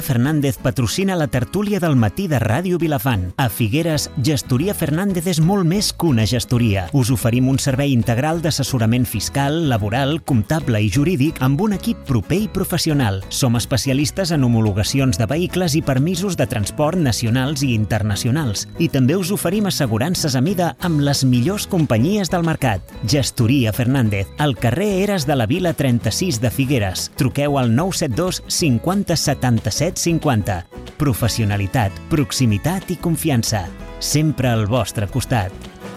Fernández patrocina la tertúlia del matí de Ràdio Vilafant. A Figueres, Gestoria Fernández és molt més que una gestoria. Us oferim un servei integral d'assessorament fiscal, laboral, comptable i jurídic amb un equip proper i professional. Som especialistes en homologacions de vehicles i permisos de transport nacionals i internacionals. I també us oferim assegurances a mida amb les millors companyies del mercat. Gestoria Fernández, al carrer Eres de la Vila 36 de Figueres. Truqueu al 972 50 77 50. Professionalitat, proximitat i confiança. Sempre al vostre costat.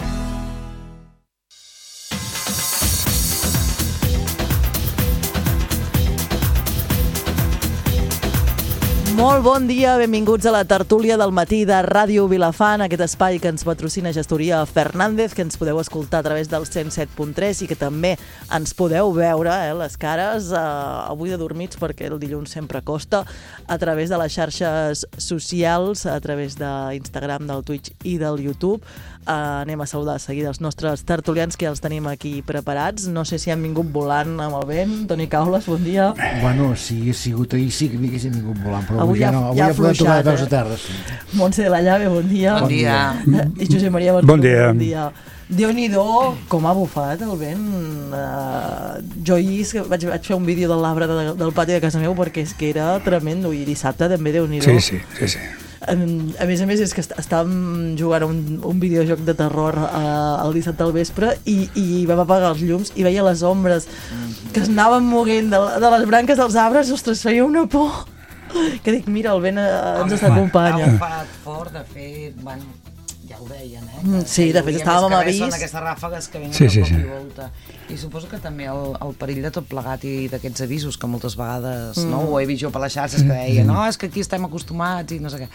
Molt bon dia, benvinguts a la tertúlia del matí de Ràdio Vilafant, aquest espai que ens patrocina Gestoria Fernández, que ens podeu escoltar a través del 107.3 i que també ens podeu veure les cares avui de dormits, perquè el dilluns sempre costa, a través de les xarxes socials, a través d'Instagram, del Twitch i del YouTube. Anem a saludar de seguida els nostres tertulians, que ja els tenim aquí preparats. No sé si han vingut volant amb el vent. Toni Caules, bon dia. Bueno, si hagués sigut ahir sí que m'haguessin vingut volant, però avui ja podem tocar de peus a terra. Sí. Montse de la Llave, bon dia. Bon dia. I Josep Maria Barceló, bon dia. Déu-n'hi-do, com ha bufat el vent. Jo ahir vaig fer un vídeo de l'arbre del pati de casa meu perquè és que era tremendo, i dissabte també Déu-n'hi-do. Sí. A més, és que estàvem jugant un videojoc de terror el dissabte al vespre i vam apagar els llums i veia les ombres que es anaven moguent de les branques dels arbres. Ostres, feia una por que dic, mira, el vent ens acompanya. Ha bufat fort, de fet, bueno, ja ho deien, Sí, de fet, estàvem amb avís. Són aquestes ràfegues que venen de cop i volta. I suposo que també el perill de tot plegat i d'aquests avisos que moltes vegades ho he vist jo per les xarxes que deien no, és que aquí estem acostumats i no sé què.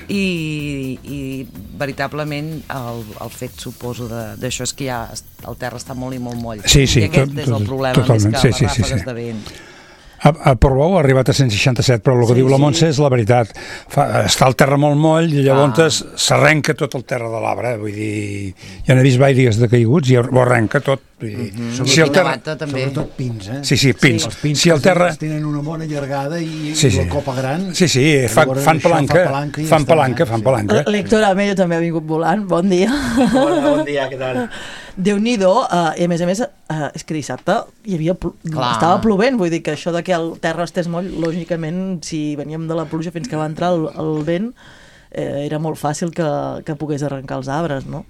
I veritablement el fet, suposo, d'això és que ja el terra està molt i molt moll. Sí, I aquest és el problema, més que les ràfegues de vent. A Portbou ha arribat a 167, però el que diu la Montse és la veritat. Està el terra molt moll i llavors s'arrenca tot el terra de l'arbre. Vull dir, ja n'he vist diversos de caiguts i ho arrenca tot. Si el terra... Sobretot pins, Sí, pins. Els pins si el terra... tenen una bona llargada i la copa gran... Sí, fan palanca. L'Héctor Amello també ha vingut volant. Bon dia. Bon dia, què tal? Déu-n'hi-do, i a més, és que dissabte estava plovent, vull dir que això de que el terra estés moll, lògicament, si veníem de la pluja fins que va entrar el vent, era molt fàcil que pogués arrencar els arbres, no?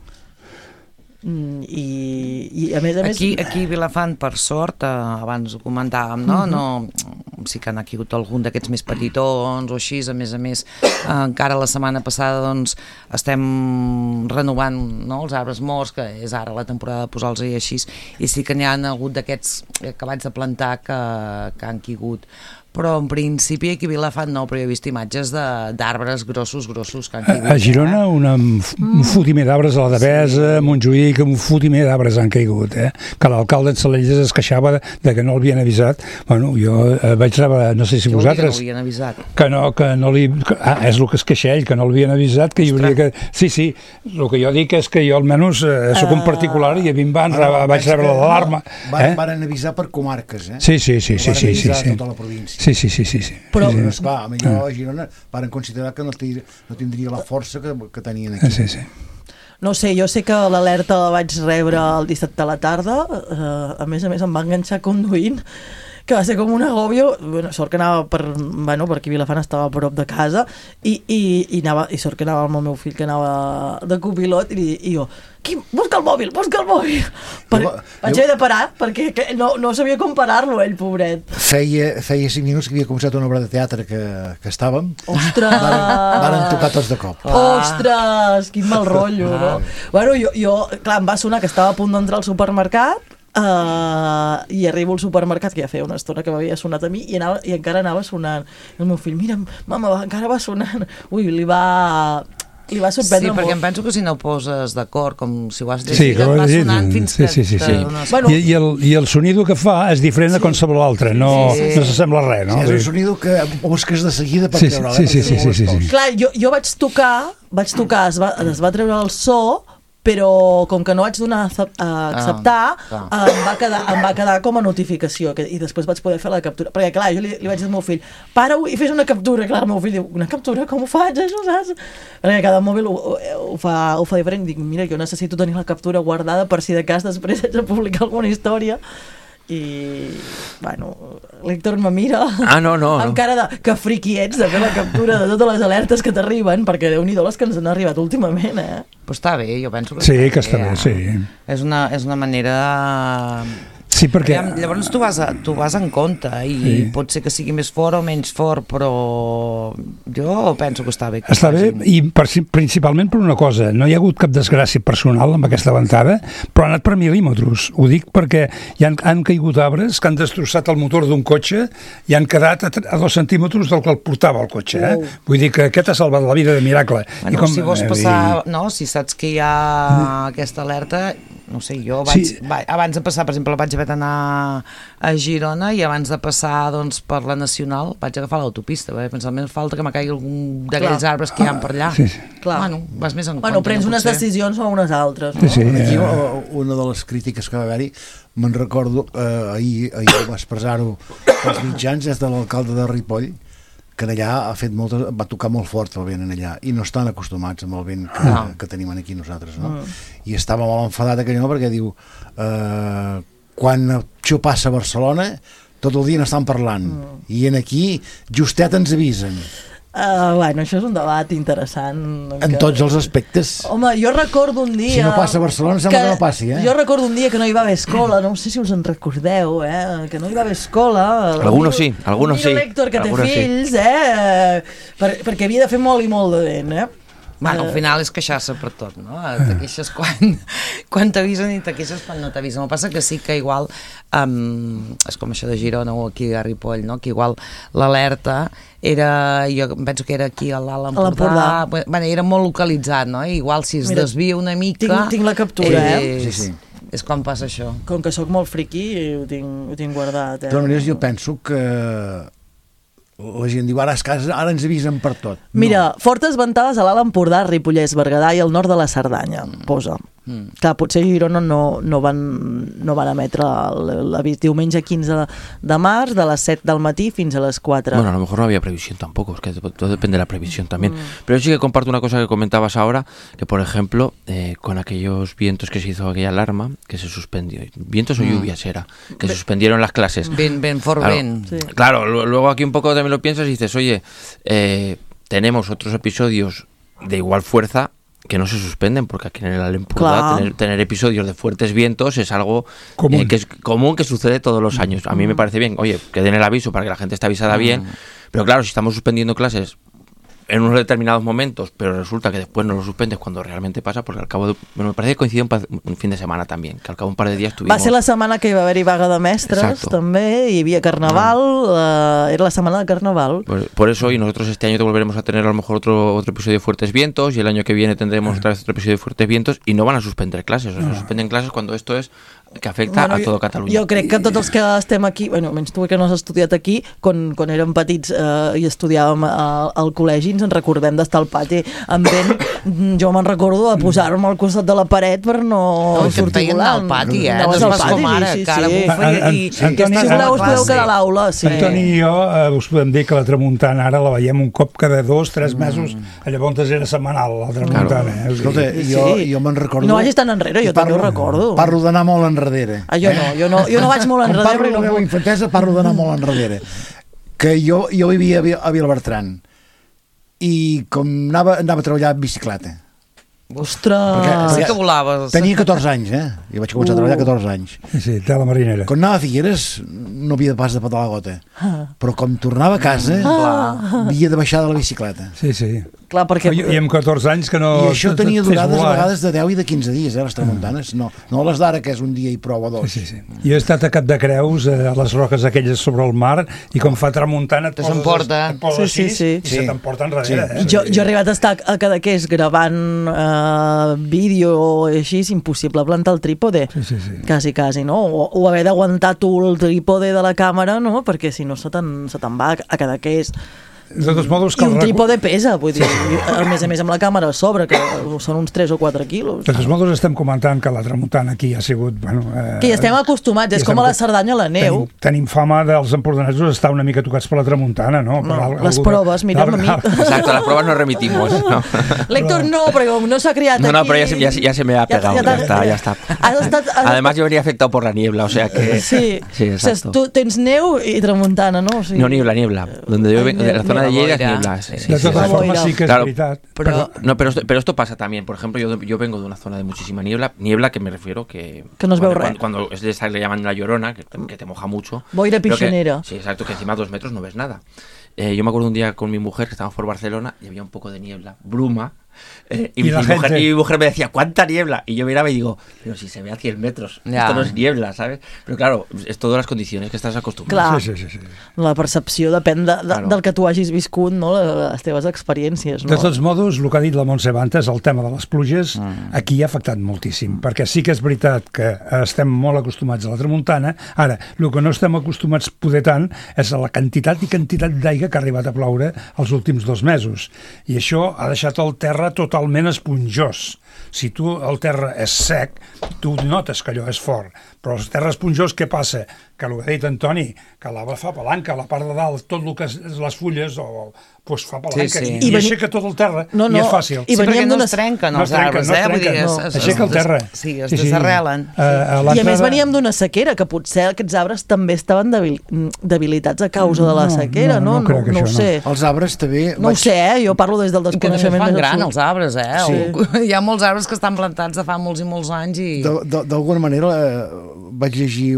I a més aquí a Vilafant, per sort, abans ho comentàvem, sí que n'ha caigut algun d'aquests més petitons o així, a més encara la setmana passada doncs estem renovant els arbres morts, que és ara la temporada de posar-los i així, i sí que n'hi ha hagut d'aquests acabats de plantar que han caigut, però en principi aquí a Vilafant no, però he vist imatges d'arbres grossos que han caigut. A Girona un fotimer d'arbres a la Devesa, a Montjuïc, un fotimer d'arbres han caigut, que l'alcalde en Salelles es queixava de que no l'havien avisat. Bueno, jo vaig rebre, no sé si vosaltres... Que no l'havien avisat? Que no li... és el que es queixa ell, que no l'havien avisat, que hi hauria que... Sí, el que jo dic és que jo almenys soc un particular i a mi vaig rebre l'alarma. Varen avisar per comarques, Sí. Varen avisar tota la província. Sí. Però, esclar, a Girona varen considerar que no tindria la força que tenien aquí. Sí. No sé, jo sé que l'alerta la vaig rebre el dissabte a la tarda, a més em va enganxar conduint, que va ser com un agòbio. Sort que anava perquè Vilafant estava a prop de casa i sort que anava amb el meu fill, que anava de copilot, i jo, busca el mòbil! Vaig haver de parar perquè no sabia com parar-lo, ell, pobret. Feia 5 minuts que havia començat una obra de teatre que estàvem. Ostres! Varen tocar tots de cop. Ostres! Quin mal rotllo, no? Bueno, jo, clar, em va sonar que estava a punt d'entrar al supermercat i arribo al supermercat, que ja feia una estona que m'havia sonat a mi, i encara anava sonant. El meu fill, mira, mama, encara va sonant. Ui, li va sorprendre molt. Sí, perquè em penso que si no ho poses d'acord, com si ho has llegit, et va sonant fins que... Sí. I el sonido que fa és diferent de qualsevol altre, no s'assembla res, no? És un sonido que busques de seguida per treure-la. Sí. Clar, jo vaig tocar, es va treure el so, però com que no vaig donar a acceptar, em va quedar com a notificació, i després vaig poder fer la captura, perquè clar, jo li vaig dir al meu fill, para-ho i fes una captura. Clar, el meu fill diu, una captura? Com ho faig, això, saps? Perquè cada mòbil ho fa diferent. Dic, mira, jo necessito tenir la captura guardada per si de cas després haig de publicar alguna història. I, bueno, l'Héctor me mira amb cara de que friqui ets de fer la captura de totes les alertes que t'arriben, perquè Déu-n'hi-do les que ens han arribat últimament, Però està bé, jo penso que sí, que està bé, sí. És una manera... Sí, perquè... Llavors tu vas en compte i pot ser que sigui més fort o menys fort, però jo penso que està bé. Està bé, i principalment per una cosa, no hi ha hagut cap desgràcia personal amb aquesta ventada, però ha anat per mil·límetres. Ho dic perquè han caigut arbres que han destrossat el motor d'un cotxe i han quedat a 2 centímetres del que el portava el cotxe. Vull dir que aquest ha salvat la vida de miracle. Bueno, si vols passar... No, si saps que hi ha aquesta alerta... No sé, jo abans de passar, per exemple, vaig haver d'anar a Girona i abans de passar doncs, per la Nacional vaig agafar l'autopista, perquè pensava, més falta que me caigui algun d'aquells arbres que hi ha per allà. Bueno, vas més en compte. Bueno, prens unes decisions o unes altres. Aquí una de les crítiques que va haver-hi, me'n recordo, ahir va expressar-ho als mitjans, és de l'alcalde de Ripoll, que allà va tocar molt fort el vent allà i no estan acostumats amb el vent que tenim aquí nosaltres, no? I estava molt enfadat aquell home perquè diu quan això passa a Barcelona tot el dia n'estan parlant i en aquí justet ens avisen. Bueno, això és un debat interessant. En tots els aspectes. Home, jo recordo un dia... Si no passa a Barcelona, sembla que no passi, Jo recordo un dia que no hi va haver escola, no sé si us en recordeu, que no hi va haver escola. Algunos sí. L'Héctor, que té fills, perquè havia de fer molt i molt de vent, Bueno, al final és queixar-se per tot, no? Te queixes quan t'avisen i te queixes quan no t'avisen. El que passa que sí que igual, és com això de Girona o aquí a Ripoll, no? Que igual l'alerta era, jo penso que era aquí a l'Alt Empordà, bueno, era molt localitzat, no? I igual si es desvia una mica... Tinc la captura, Sí. És quan passa això. Com que sóc molt friqui, ho tinc guardat. De totes maneres, jo penso que la gent diu, ara ens avisen per tot. Mira, fortes ventades a l'Alt Empordà, Ripollès, Berguedà i al nord de la Cerdanya, posa. Clar, potser a Girona no van emetre l'avís diumenge 15 de març de les 7 del matí fins a les 4. Bueno, a lo mejor no había previsión tampoco, es que todo depende de la previsión también. Pero yo sí que comparto una cosa que comentabas ahora, que por ejemplo, con aquellos vientos que se hizo aquella alarma, que se suspendió, vientos o lluvias era, que se suspendieron las clases. Claro, luego aquí un poco también lo piensas y dices, oye, tenemos otros episodios de igual fuerza que no se suspenden, porque aquí en el Alt Empordà tener episodios de fuertes vientos es algo que es común, que sucede todos los años. A mí me parece bien, oye, que den el aviso para que la gente esté avisada bien, pero claro, si estamos suspendiendo clases en unos determinados momentos, pero resulta que después no lo suspendes cuando realmente pasa, porque al cabo de... Bueno, me parece que coincidió un fin de semana también, que al cabo de un par de días tuvimos... Va ser la setmana que hi va haver-hi vaga de mestres, també, hi havia carnaval, era la setmana de carnaval. Por eso, y nosotros este año te volveremos a tener a lo mejor otro episodio de Fuertes Vientos, y el año que viene tendremos otra vez otro episodio de Fuertes Vientos, y no van a suspender clases, o sea, suspenden clases cuando esto es que afecta a todo Catalunya. Jo crec que tots els que estem aquí, bueno, menys tu que no has estudiat aquí, quan érem petits i estudiàvem al col·legi, ens en recordem d'estar al pati amb vent. Jo me'n recordo de posar-me al costat de la paret per no sortir volant. No, pati, no és pas com ara, que ara bufa i... Si voleu us podeu quedar a l'aula. Antoni i jo us podem dir que la tramuntana ara la veiem un cop cada 2-3 mesos, llavors era setmanal la tramuntana. Escolta, jo me'n recordo... No vagis tan enrere, jo també ho recordo. Parlo d'anar molt enrere. Jo no vaig molt enrere. Quan parlo de la meva infantesa, parlo d'anar molt enrere. Que jo vivia a Vilabertran i com anava a treballar en bicicleta. Ostres! Sí que volaves. Tenia 14 anys, Jo vaig començar a treballar a 14 anys. Sí, de la marinera. Quan anava a Figueres no havia de pas de petar la gota. Però com tornava a casa havia de baixar de la bicicleta. Sí. Clar, perquè... I amb 14 anys que no... I això tenia durades a vegades de 10 i de 15 dies, les tramuntanes. No les d'ara, que és un dia i prou a 2. Sí. Jo he estat a Cap de Creus, a les roques aquelles sobre el mar, i com fa tramuntana et poses Sí. i se t'emporta enrere. Jo he arribat a estar a Cadaqués gravant vídeo així, és impossible plantar el trípode. Sí. Quasi, no? O haver d'aguantar tu el trípode de la càmera, no? Perquè si no se te'n va a Cadaqués. De tots modos, I un trípode pesa, vull dir, a més amb la càmera a sobre, que són uns 3 o 4 quilos. De tots modos estem comentant que la tramuntana aquí ha sigut... Bueno, que hi estem acostumats, és com a la Cerdanya a la neu. Tenim fama dels empordanesos estar una mica tocats per la tramuntana, no? Les proves, mira'm a mi. Exacto, las pruebas nos remitimos, ¿no? L'Héctor no, però no s'ha criat aquí. No, pero ya se me ha pegado, ya está. Además yo venía afectado por la niebla, o sea que... Sí, exacto. O sigui, tu tens neu i tramuntana, no? O sigui... No, niebla. Donde yo vengo, de la zona de Lleida es niebla. De todas formas sí que es verdad. Pero esto pasa también. Por ejemplo, yo vengo de una zona de muchísima niebla que me refiero que no es veu res. Cuando le llaman la Llorona, que te moja mucho. Boira piscinera. Sí, exacto, que encima a 2 metros no ves nada. Yo me acuerdo un día con mi mujer que estábamos por Barcelona y había un poco de niebla, bruma. Y mi mujer me decía, ¿cuánta niebla? Y yo miraba y digo, pero si se ve a 100 metros, esto no es niebla, ¿sabes? Pero claro, es todas las condiciones que estás acostumbrado. Clar, sí. La percepció depèn del que tu hagis viscut, no? Les teves experiències. No? De tots modos, el que ha dit la Montse Bantes, el tema de les pluges, aquí ha afectat moltíssim, perquè sí que és veritat que estem molt acostumats a la tramuntana. Ara, el que no estem acostumats poder tant és a la quantitat d'aigua que ha arribat a ploure els últims 2 mesos. I això ha deixat el terra totalment esponjós. Si el terra és sec, tu notes que allò és fort, però el terra esponjós, què passa? Que el que ha dit Antoni, que l'arbre fa palanca, la part de dalt, tot el que és les fulles, doncs fa palanca, i aixeca tot el terra, i és fàcil. Sí, perquè no es trenquen els arbres, aixeca el terra. Sí, es desarrelen. I a més veníem d'una sequera, que potser aquests arbres també estaven debilitats a causa de la sequera, no? No crec que això, no ho sé. Els arbres també... No ho sé, jo parlo des del desconeixement. I que fan gran els arbres, Hi ha molts arbres que estan plantats de fa molts i molts anys i... D'alguna manera vaig llegir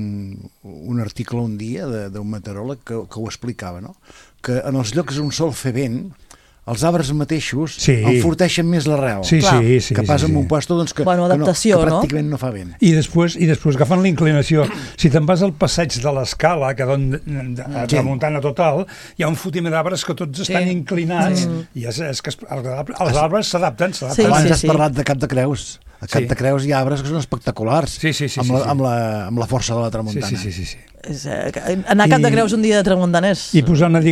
un article un dia d'un meteoròleg que ho explicava, no? Que en els llocs on sol fer vent, els arbres mateixos enforteixen més l'arrel. Sí, que passa en un puesto doncs, que pràcticament no fa vent. I després agafen la inclinació. Si te'n vas al passeig de l'Escala, que de tramuntana total, hi ha un fotimer d'arbres que tots estan inclinats, i és que els arbres s'adapten. Abans has parlat de Cap de Creus. A Cap de Creus hi ha arbres que són espectaculars, amb la força de la tramuntana. Sí. Anar a Cap de Creus un dia de tramuntana és i posant a dir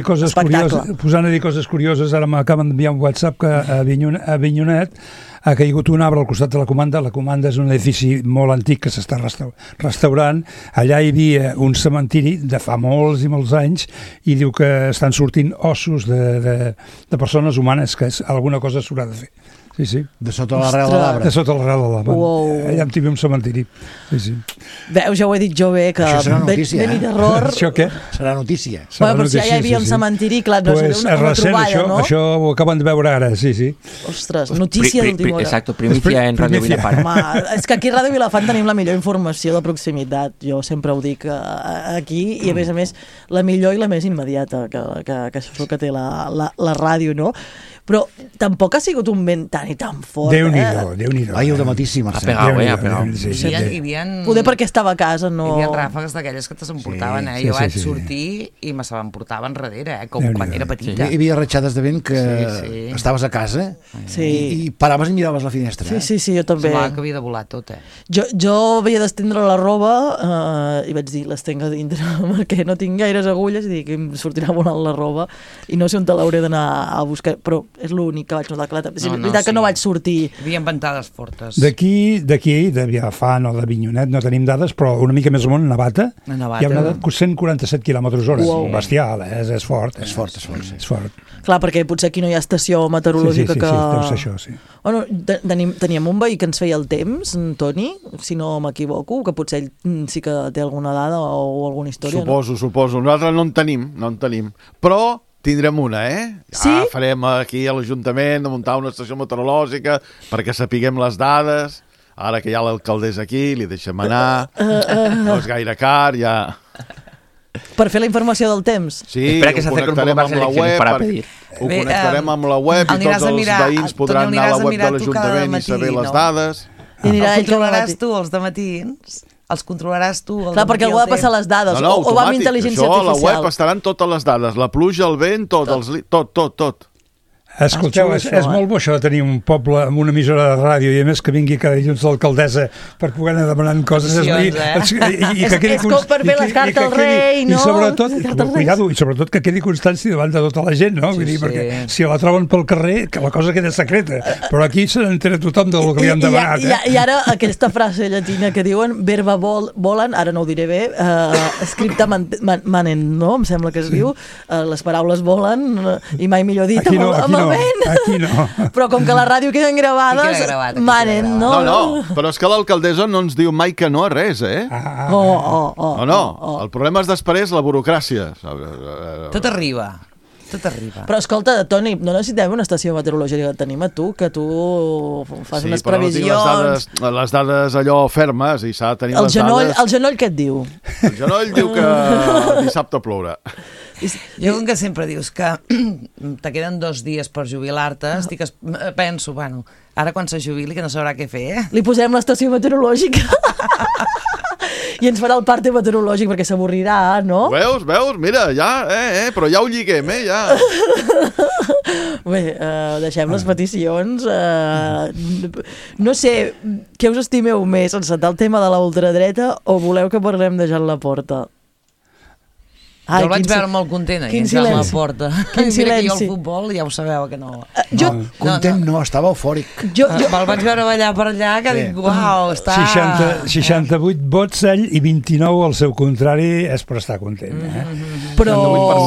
coses curioses, ara m'acaben d'enviar un WhatsApp que a Avinyonet ha caigut un arbre al costat de la comanda. La comanda és un edifici molt antic que s'està restaurant. Allà hi havia un cementiri de fa molts i molts anys i diu que estan sortint ossos de persones humanes, que alguna cosa s'haurà de fer. Sí. De sota l'arrel de l'arbre. De sota l'arrel de l'arbre. Allà em tinc un cementiri. Sí. Veus, ja ho he dit jo bé, que això serà notícia, Benidorm... Això què? Serà notícia. Però si ja hi havia un cementiri, clar, no és una troballa, no? Això ho acaben de veure ara, sí. Ostres, notícia d'última hora. Exacto, primicia en Radio Vilafant. És que aquí a Radio Vilafant tenim la millor informació de proximitat. Jo sempre ho dic aquí, i a més, la millor i la més immediata, que això és el que té la ràdio, no? Però tampoc ha sigut un vent tan i tan fort. Déu-n'hi-do. Ai, el de matí sí, Marcel. Ha pegado. Poder perquè estava a casa, no... Hi havia ràfegues d'aquelles que s'emportaven, Jo vaig sortir i me se m'emportaven darrere, com quan era petita. Hi havia ratxades de vent que estaves a casa i paraves i miraves la finestra. Sí, jo també. Semblava que havia de volar tot, Jo havia d'estendre la roba i vaig dir, l'estenc a dintre, perquè no tinc gaires agulles, i dic, em sortirà volant la roba, i no sé on te l'hauré d'anar a buscar, però és l'únic que vaig notar. És veritat que no vaig sortir. Hi havia ventades fortes. D'aquí, de Vilafant o de Vinyonet, no tenim dades, però una mica més amunt, Navata, hi ha una 147 km/h. Bestial, és fort. És fort. Clar, perquè potser aquí no hi ha estació meteorològica que... Sí, deu ser això, sí. Bueno, teníem un veí que ens feia el temps, en Toni, si no m'equivoco, que potser ell sí que té alguna dada o alguna història. Suposo. Nosaltres no en tenim. Però tindrem una, Sí? Ja farem aquí a l'Ajuntament de muntar una estació meteorològica perquè sapiguem les dades. Ara que hi ha l'alcaldessa aquí, li deixem anar. No és gaire car, ja... Per fer la informació del temps? Sí, ho connectarem amb la web. Ho connectarem amb la web i tots els veïns podran anar a la web de l'Ajuntament i saber les dades. Els controlaràs tu, els dematins? Els controlaràs tu? Clar, perquè algú ha de passar les dades. O va amb intel·ligència artificial. Això a la web estaran totes les dades. La pluja, el vent, tot. Escolteu, és molt bo això de tenir un poble amb una emissora de ràdio i a més que vingui cada dilluns l'alcaldessa per poder anar demanant coses i que quedi és com per fer les cartes al rei, no? I sobretot que quedi constància davant de tota la gent, no? Vull dir, perquè si la troben pel carrer, que la cosa queda secreta, però aquí se n'entera tothom del que li han demanat. I ara aquesta frase llatina que diuen verba volen, ara no ho diré bé, scripta manen, no? Em sembla que es diu, les paraules volen i mai millor dit aquí no. Però com que la ràdio queden gravades, manen, no? No, però és que l'alcaldessa no ens diu mai que no a res, eh? No, el problema és després la burocràcia. Tot arriba. Però escolta, Toni, no necessitem una estació meteorològica que tenim a tu, que tu fas unes previsions. Sí, però les dades allò fermes i s'ha de tenir les dades... El genoll què et diu? El genoll diu que dissabte plourà. Jo, com que sempre dius que te queden 2 dies per jubilar-te, penso, bueno, ara quan se jubili que no sabrà què fer, Li posem l'estació meteorològica i ens farà el parte meteorològic perquè s'avorrirà, no? Veus? Mira, ja, però ja ho lliguem, ja. Bé, deixem les peticions. No sé, què us estimeu més, encetar el tema de la ultradreta o voleu que parlem de Joan Laporta? Jo el vaig veure molt content ahir, entrant a la porta. Quin silenci. Mira que jo al futbol ja ho sabeu que no... Content no, estava eufòric. El vaig veure ballar per allà, que dic, uau, està... 68 vots ell i 29 al seu contrari és per estar content. Però...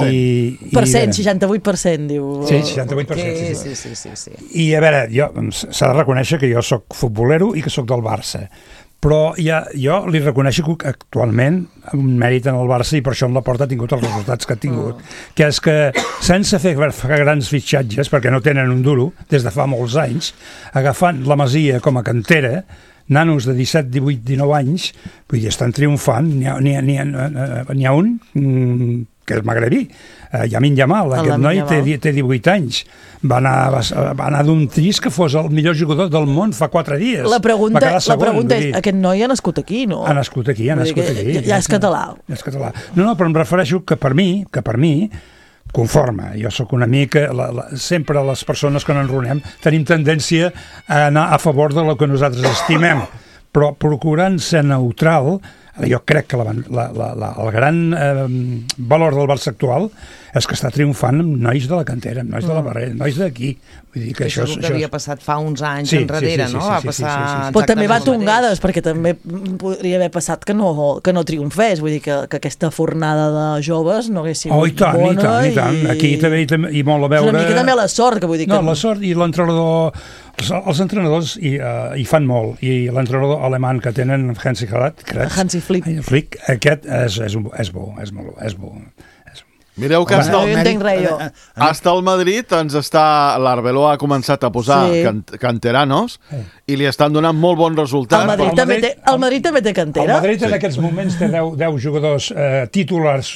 68%. 68%, diu... Sí, 68%. Sí. I a veure, s'ha de reconèixer que jo sóc futbolero i que sóc del Barça. Però jo li reconeixo que actualment un mèrit en el Barça i per això en la porta ha tingut els resultats que ha tingut, que és que sense fer grans fitxatges, perquè no tenen un duro des de fa molts anys, agafant la Masia com a cantera, nanos de 17, 18, 19 anys, vull dir, estan triomfant. N'hi ha un que és magrebí, Yamin Yamal, aquest noi té 18 anys, va anar d'un trist que fos el millor jugador del món fa 4 dies. La pregunta és, aquest noi ha nascut aquí, no? Ha nascut aquí. Ja és català. No, però em refereixo que per mi, conforme, jo sóc una mica, sempre les persones que no enronem tenim tendència a anar a favor de lo que nosaltres estimem, però procurant ser neutral. Jo crec que el gran valor del Barça actual és que està triomfant amb nois de la cantera, amb nois de la barrera, nois d'aquí. Vull dir que això és el que havia passat fa uns anys enrere, no? Va passar... Però també va tongades, perquè també podria haver passat que no triomfés, vull dir que aquesta fornada de joves no hagués sigut bona. I tant. Aquí també i molt a veure... És una mica també la sort, que vull dir que... No, la sort i l'entrenador... Els entrenadors hi fan molt, i l'entrenador alemany que tenen, Hansi Flick, aquest és bo. Mireu que hasta el Madrid l'Arbeloa ha començat a posar canteranos i li estan donant molt bons resultats. El Madrid també té cantera. El Madrid en aquests moments té 10 jugadors titulars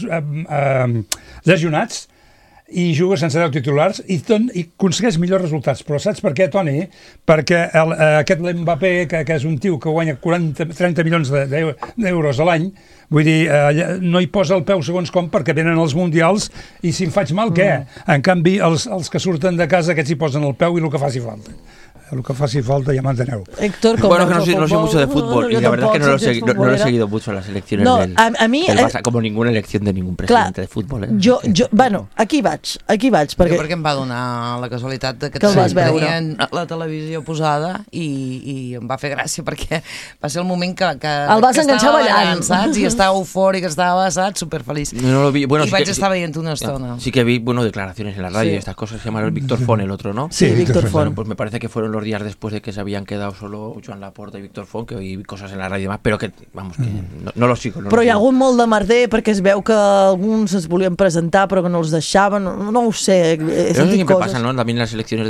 lesionats i juga sense 10 titulars i aconsegueix millors resultats. Però saps per què, Toni? Perquè aquest Mbappé, que és un tio que guanya 30 milions d'euros a l'any, vull dir, no hi posa el peu segons com perquè venen els mundials i si em faig mal, què? En canvi, els que surten de casa, aquests hi posen el peu i el que faci falta. Lo que faci falta, ya manteneu. Héctor, bueno, que no sé mucho de fútbol y la verdad es que no lo he seguido mucho las elecciones del Barça, como ninguna elección de ningún presidente de fútbol. Bueno, aquí vaig. Perquè em va donar la casualitat que tenien la televisió posada i em va fer gràcia perquè va ser el moment que el vas enganxar ballant, saps? I estava eufòric, estava, saps? Superfeliç. No lo vi. Bueno, y vaig estar veient una estona. Sí que vi, declaraciones en la radio y estas cosas. Se llama Víctor Font, el otro, ¿no? Sí, Víctor Font. Bueno, pues me parece que fueron los días después de que se habían quedado solo Joan Laporta y Víctor Font, que oí cosas en la radio y demás, però que, vamos, que no lo sigo. Però hi ha hagut molt de merder perquè es veu que alguns es volien presentar però que no els deixaven, no ho sé, he sentit siempre coses. Pasa, ¿no? También en las elecciones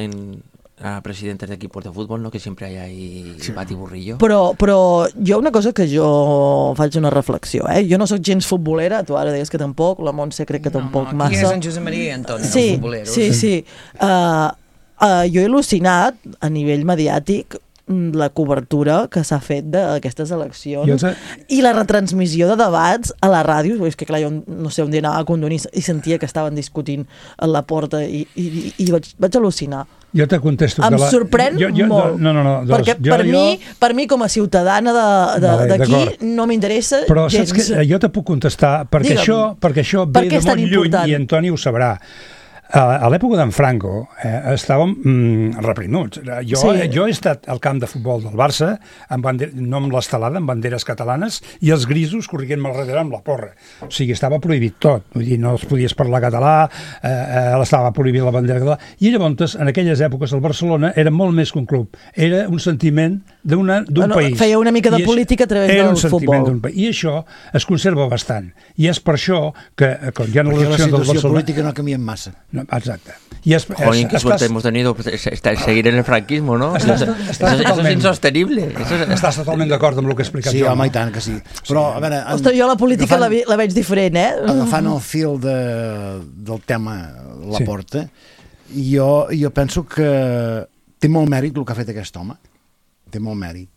a presidentes de equipos de fútbol, ¿no? Que siempre hay ahí batiburrillo. Però hi ha una cosa que jo faig una reflexió, Jo no sóc gens futbolera, tu ara deies que tampoc, la Montse crec que tampoc massa. Aquí és en Josep Maria i Antoni, els futboleros. Sí. Jo he al·lucinat a nivell mediàtic la cobertura que s'ha fet d'aquestes eleccions i la retransmissió de debats a la ràdio. És que clar, jo no sé, un dia anava a conduir i sentia que estaven discutint a la porta i vaig al·lucinar. Jo te contesto. Em sorprèn molt. No. Perquè per mi, com a ciutadana d'aquí, no m'interessa gens. Però saps que jo te puc contestar, perquè això ve de molt lluny i Antoni ho sabrà. A l'època d'en Franco estàvem reprimuts. Jo he estat al camp de futbol del Barça, no amb l'estelada, amb banderes catalanes, i els grisos corrient-me al darrere amb la porra. O sigui, estava prohibit tot. Vull dir, no es podies parlar català, estava prohibit la bandera català. I llavors, en aquelles èpoques, el Barcelona era molt més que un club. Era un sentiment d'un país. Feia una mica de política a través del futbol. I això es conserva bastant. I és per això que quan hi ha una elecció del Barcelona... Perquè la situació política no ha canviat massa. Exacte. Joder, qué suerte hemos tenido seguir en el franquismo, ¿no? Eso es insostenible. Estàs totalment d'acord amb el que he explicat jo. Sí, home, i tant que sí. Però, a veure... Ostres, jo la política la veig diferent, Agafant el fil del tema Laporta, jo penso que té molt mèrit el que ha fet aquest home. Té molt mèrit.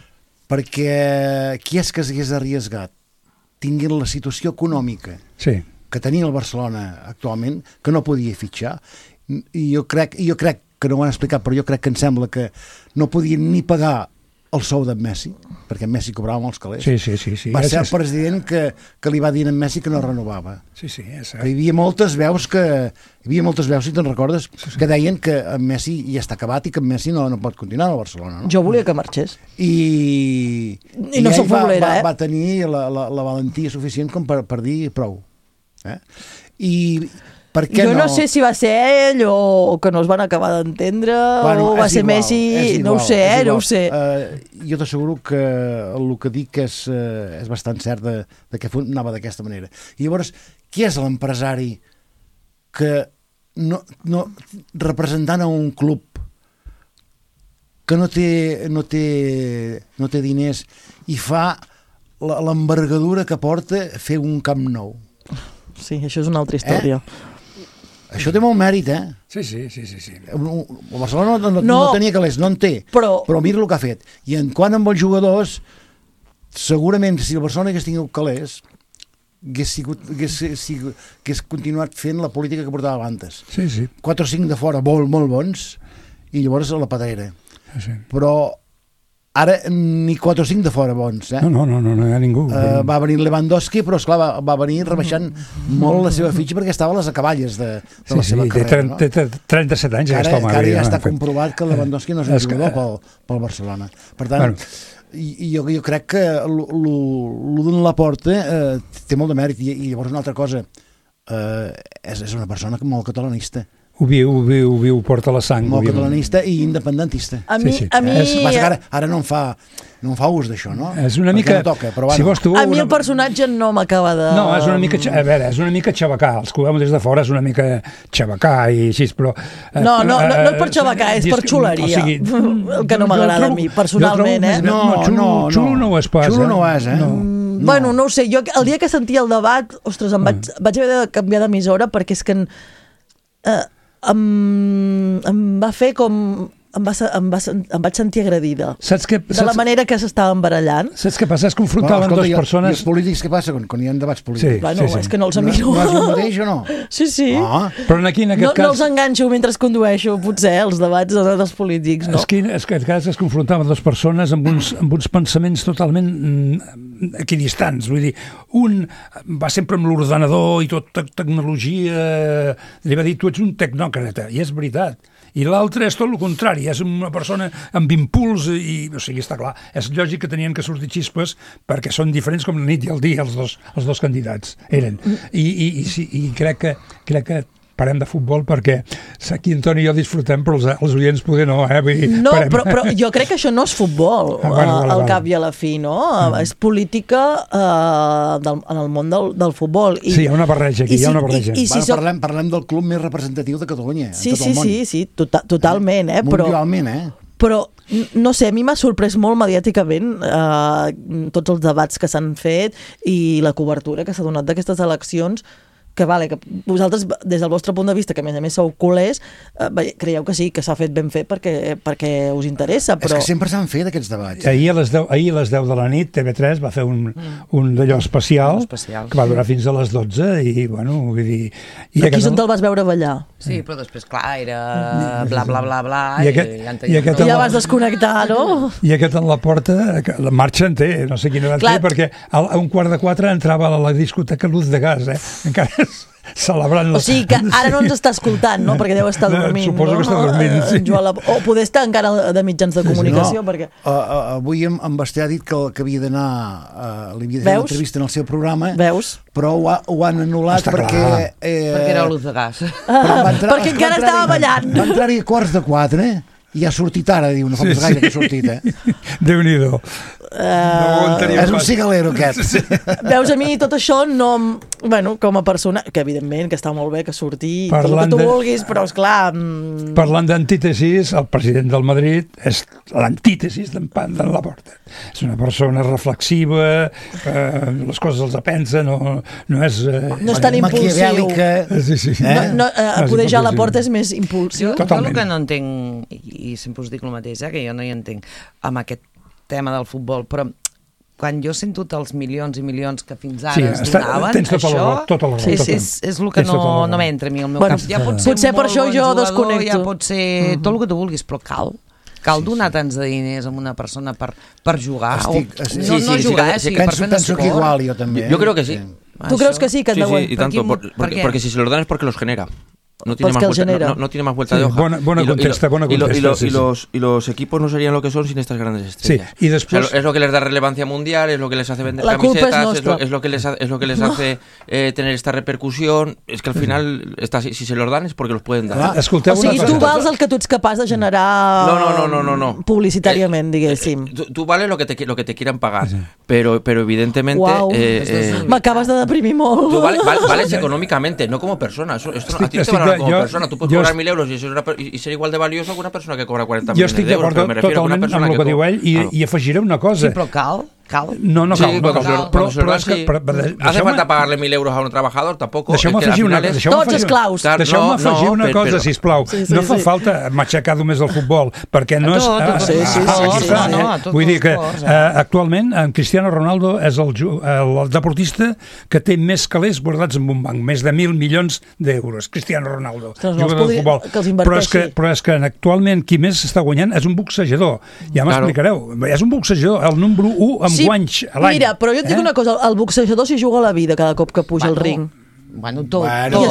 Perquè qui és que s'hagués arriesgat tinguin la situació econòmica que tenia el Barcelona actualment, que no podia fitxar, i jo crec que no ho han explicat, però jo crec que em sembla que no podien ni pagar el sou d'en Messi, perquè en Messi cobrava molts calés. Sí. Va ser el president que li va dir a en Messi que no renovava. Sí, és cert. Hi havia moltes veus, si te'n recordes, que deien que en Messi ja està acabat i que en Messi no pot continuar al Barcelona. No? Jo volia que marxés. I no s'ho foblera, va tenir la valentia suficient com per dir prou. I per què jo no sé si va ser ell o que no es van acabar d'entendre o va ser Messi, no ho sé. Jo t'asseguro que el que dic és bastant cert de que anava d'aquesta manera. I llavors, qui és l'empresari que no representant a un club que no té diners i fa l'envergadura que porta fer un Camp Nou? Sí, això és una altra història. Això té molt mèrit, Sí. El Barcelona no tenia calés, no en té, però mira el que ha fet. I en quant amb els jugadors, segurament si el Barcelona hagués tingut calés, hagués continuat fent la política que portava abans. 4 o 5 de fora molt bons, i llavors a la pedrera. Però ara ni 4 o 5 de fora bons. No hi ha ningú. Va venir Lewandowski, però esclar, va venir rebaixant molt la seva fitxa perquè estava a les acaballes de la seva carrera. Té 37 anys. Ara ja està comprovat que Lewandowski no és un jugador pel Barcelona. Per tant, jo crec que l'U d'en Laporta té molt de mèrit. I llavors una altra cosa, és una persona molt catalanista. Ho viu, porta la sang. Molt catalanista i independentista. A mi... Ara no en fa ús d'això, no? És una mica... No toca, però si vols tu, a mi el personatge no m'acaba de... No, és una mica... A veure, és una mica xabacà. Els que ho veiem des de fora és una mica xabacà i així, però... No és per xabacà, és per xuleria. El que no m'agrada a mi, personalment, Xulo no ho és pas. Xulo no ho és, Bueno, no ho sé. Jo el dia que sentia el debat, ostres, vaig haver de canviar d'emissora perquè és que em va fer com... Em vaig sentir agredida. De la manera que s'estaven barallant. Saps què passa? Es confrontaven dues persones... I els polítics què passa quan hi ha debats polítics? És que no els miro. No és el mateix o no? Sí. Però aquí, en aquest cas... No els enganxo mentre condueixo, potser, els debats dels polítics, no? En aquest cas es confrontaven dues persones amb uns pensaments totalment equidistants. Vull dir, un va sempre amb l'ordenador i tot tecnologia... Li va dir, tu ets un tecnòcrata, i és veritat. I l'altre és tot el contrari, és una persona amb impuls i, o sigui, està clar, és lògic que tenien que sortir xispes perquè són diferents com la nit i el dia els dos candidats eren. I crec que parem de futbol perquè aquí en Toni i jo disfrutem, però els oients poder no, Vull dir, no, però jo crec que això no és futbol, al cap i a la fi, no? És política en el món del futbol. Sí, hi ha una barreja aquí, hi ha una barreja. Parlem del club més representatiu de Catalunya, en tot el món. Sí, totalment, Mundialment, Però, no sé, a mi m'ha sorprès molt mediàticament tots els debats que s'han fet i la cobertura que s'ha donat d'aquestes eleccions. que vosaltres, des del vostre punt de vista, que a més sou culers, creieu que sí, que s'ha fet ben fet perquè us interessa, però... És que sempre s'han fet aquests debats. Ahir a les 10 de la nit TV3 va fer un d'allò especial que va durar fins a les 12 i, bueno, vull dir... Aquí és on te'l vas veure ballar. Sí, però després, clar, era bla, bla, bla, bla, i ja vas desconnectar, no? I aquest en la porta, la marxa en té, no sé quina edat té, perquè a 3:15 entrava a la discoteca Luz de Gas, encara celebrant... O sigui que ara no ens està escoltant, no? Perquè deu estar dormint. Suposo que està dormint, sí. O poder estar encara de mitjans de comunicació, perquè... Avui en Basté ha dit que havia d'anar... li havia de fer una entrevista en el seu programa, però ho han anul·lat perquè... Perquè era Luz de Gas. Perquè encara estava ballant. Va entrar-hi a 3:15 i ha sortit ara, diu, no fa més gaire que ha sortit, Déu-n'hi-do. És un cigalero aquest. Veus, a mi tot això no... Bueno, com a persona, que evidentment que està molt bé que surti tot el que tu vulguis, però esclar... Parlant d'antítesis, el president del Madrid és l'antítesis d'en Laporta. És una persona reflexiva, les coses els pensa, no és... No és tan impulsiu. Sí. Poder ja Laporta és més impulsiu. Jo el que no entenc, i sempre us dic el mateix, que jo no hi entenc amb aquest tema del futbol, però quan jo sento els milions i milions que fins ara es donaven, tota la raó, és el que no m'entra a mi al meu cap. Ja potser per això jo desconnecto. Ja pot ser tot el que tu vulguis, però cal donar tants de diners a una persona per jugar, no jugar, per fer un esport. Igual, jo també. Yo creo que sí. ¿Tú crees que sí, que sí, y tanto, porque si se los dan es porque los genera. No tiene más vuelta de hoja. Buena contesta. Y los equipos no serían lo que son sin estas grandes estrellas. Sí, y después... O sea, es lo que les da relevancia mundial, es lo que les hace vender camisetas, es lo que les hace tener esta repercusión. Es que al final, si se los dan es porque los pueden dar. O sigui, tu vals el que tu ets capaç de generar publicitariament, diguéssim. Tú vales lo que te quieran pagar, pero evidentemente... M'acabes de deprimir molt. Tú vales económicamente, no como persona. Esto a ti te va como persona, tú puedes cobrar 1.000 euros y ser igual de valioso que una persona que cobra 40 millones de euros. Jo estic d'acord totalment amb el que diu ell i afegiré una cosa. Sí, però cal. No cal. Però és que hace falta pagarle 1.000 euros a un trabajador, tampoco. Tots esclaus. Deixeu-me afegir una cosa, sisplau. No fa falta matxacar només el futbol, perquè no és... Vull dir que actualment en Cristiano Ronaldo és el deportista que té més calés guardats en un banc, més de 1.000 milions d'euros. Cristiano Ronaldo, jugador de futbol. Però és que actualment qui més està guanyant és un boxejador. Ja m'explicareu. És un boxejador, el número 1 amb guanys a l'any. Mira, però jo et dic una cosa, el boxejador s'hi juga la vida cada cop que puja al ring. Bueno, tot.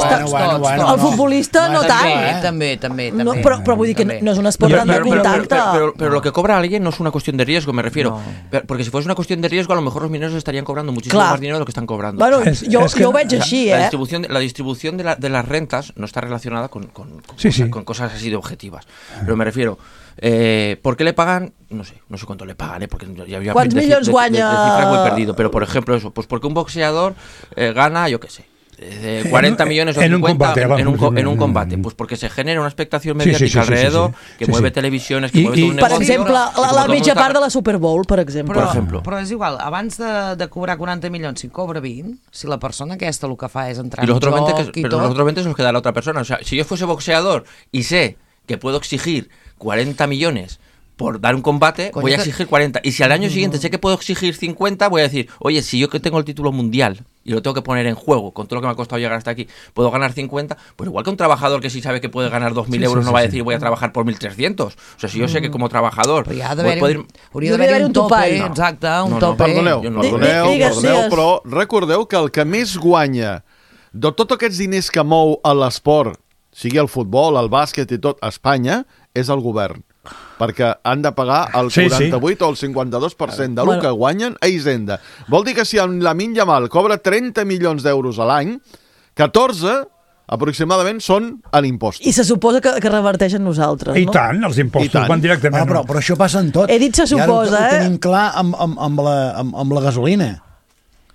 El futbolista no tant. També. Però vull dir que no és un esport tan de contacte. Pero lo que cobra alguien no es una cuestión de riesgo, me refiero. Porque si fuese una cuestión de riesgo, a lo mejor los mineros estarían cobrando muchísimo más dinero de lo que están cobrando. Bueno, jo ho veig així, La distribución de las rentas no está relacionada con cosas así de objetivas. Pero me refiero... ¿por qué le pagan? No sé cuánto le pagan, porque ya ¿cuántos millones guanya? De cifras muy perdido, pero por ejemplo eso, pues porque un boxeador gana, yo qué sé, 40 millones o 50 en un combate, pues porque se genera una expectación mediática alrededor, que mueve televisiones, que mueve todo un negocio. Per exemple, la mitja part de la Super Bowl, per exemple. Però és igual, abans de cobrar 40 milions, si cobra 20, si la persona aquesta el que fa és entrar en joc i tot... Pero los otros 20 se los queda la otra persona. O sea, si yo fuese boxeador y sé que puedo exigir 40 millones por dar un combate, voy a exigir 40. Y si al año siguiente sé que puedo exigir 50, voy a decir, oye, si yo que tengo el título mundial y lo tengo que poner en juego con todo lo que me ha costado llegar hasta aquí, puedo ganar 50, pues igual que un trabajador que si sabe que puede ganar 2.000 euros no va a decir voy a trabajar por 1.300. O sea, si yo sé que como trabajador... Hauria d'haver un topall. Exacte, un topall. Perdoneu, però recordeu que el que més guanya de tots aquests diners que mou a l'esport, sigui el futbol, el bàsquet i tot, a Espanya, és el govern. Perquè han de pagar el 48 o el 52% del que guanyen a Hisenda. Vol dir que si Lamine Yamal cobra 30 milions d'euros a l'any, 14 aproximadament són en impostos. I se suposa que reverteixen nosaltres, no? I tant, els impostos van directament. Però això passa en tot. He dit se suposa, I ara ho tenim clar amb la gasolina.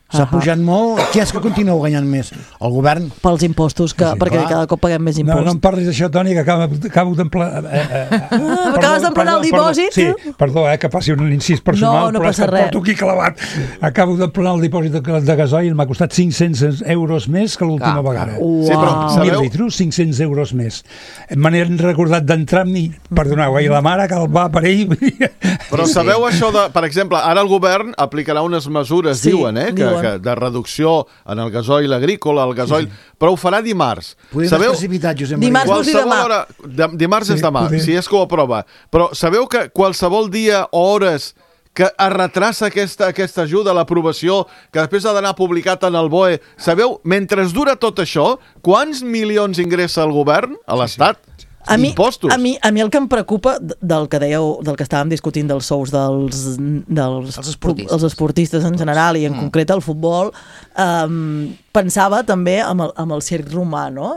S'ha pujat molt. Qui és que continua guanyant més? El govern? Pels impostos, perquè cada cop paguem més impostos. No em parlis d'això, Toni, que acabo d'emplenar... Acabes d'emplenar el dipòsit? Sí, perdó, que passi un incís personal, no però és que porto aquí clavat. Acabo d'emplenar el dipòsit de gasoil, m'ha costat 500 euros més que l'última vegada. Sí, però sabeu... 1.000 litros, 500 euros més. Me n'he recordat d'entrar-m'hi, perdoneu, i la mare que el va per ell... Però sabeu això de... Per exemple, ara el govern aplicarà unes mesures, diuen, de reducció en el gasoil agrícola, el gasoil... Però ho farà dimarts. Podem precipitar, Josep Maria. Dimarts vols dir demà. Dimarts és demà, si és que ho aprova. Però sabeu que qualsevol dia o hores que es retrassa aquesta ajuda a l'aprovació, que després ha d'anar publicat en el BOE, sabeu, mentre dura tot això, quants milions ingressa el govern a l'Estat? Impostos. A mi el que em preocupa del que dèieu, del que estàvem discutint dels sous dels esportistes en general i en concret el futbol, pensava també amb el circ romà, no?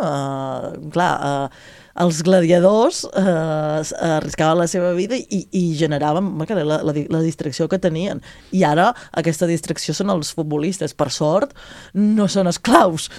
Els gladiadors arriscaven la seva vida i generaven la distracció que tenien. I ara aquesta distracció són els futbolistes. Per sort, no són esclaus.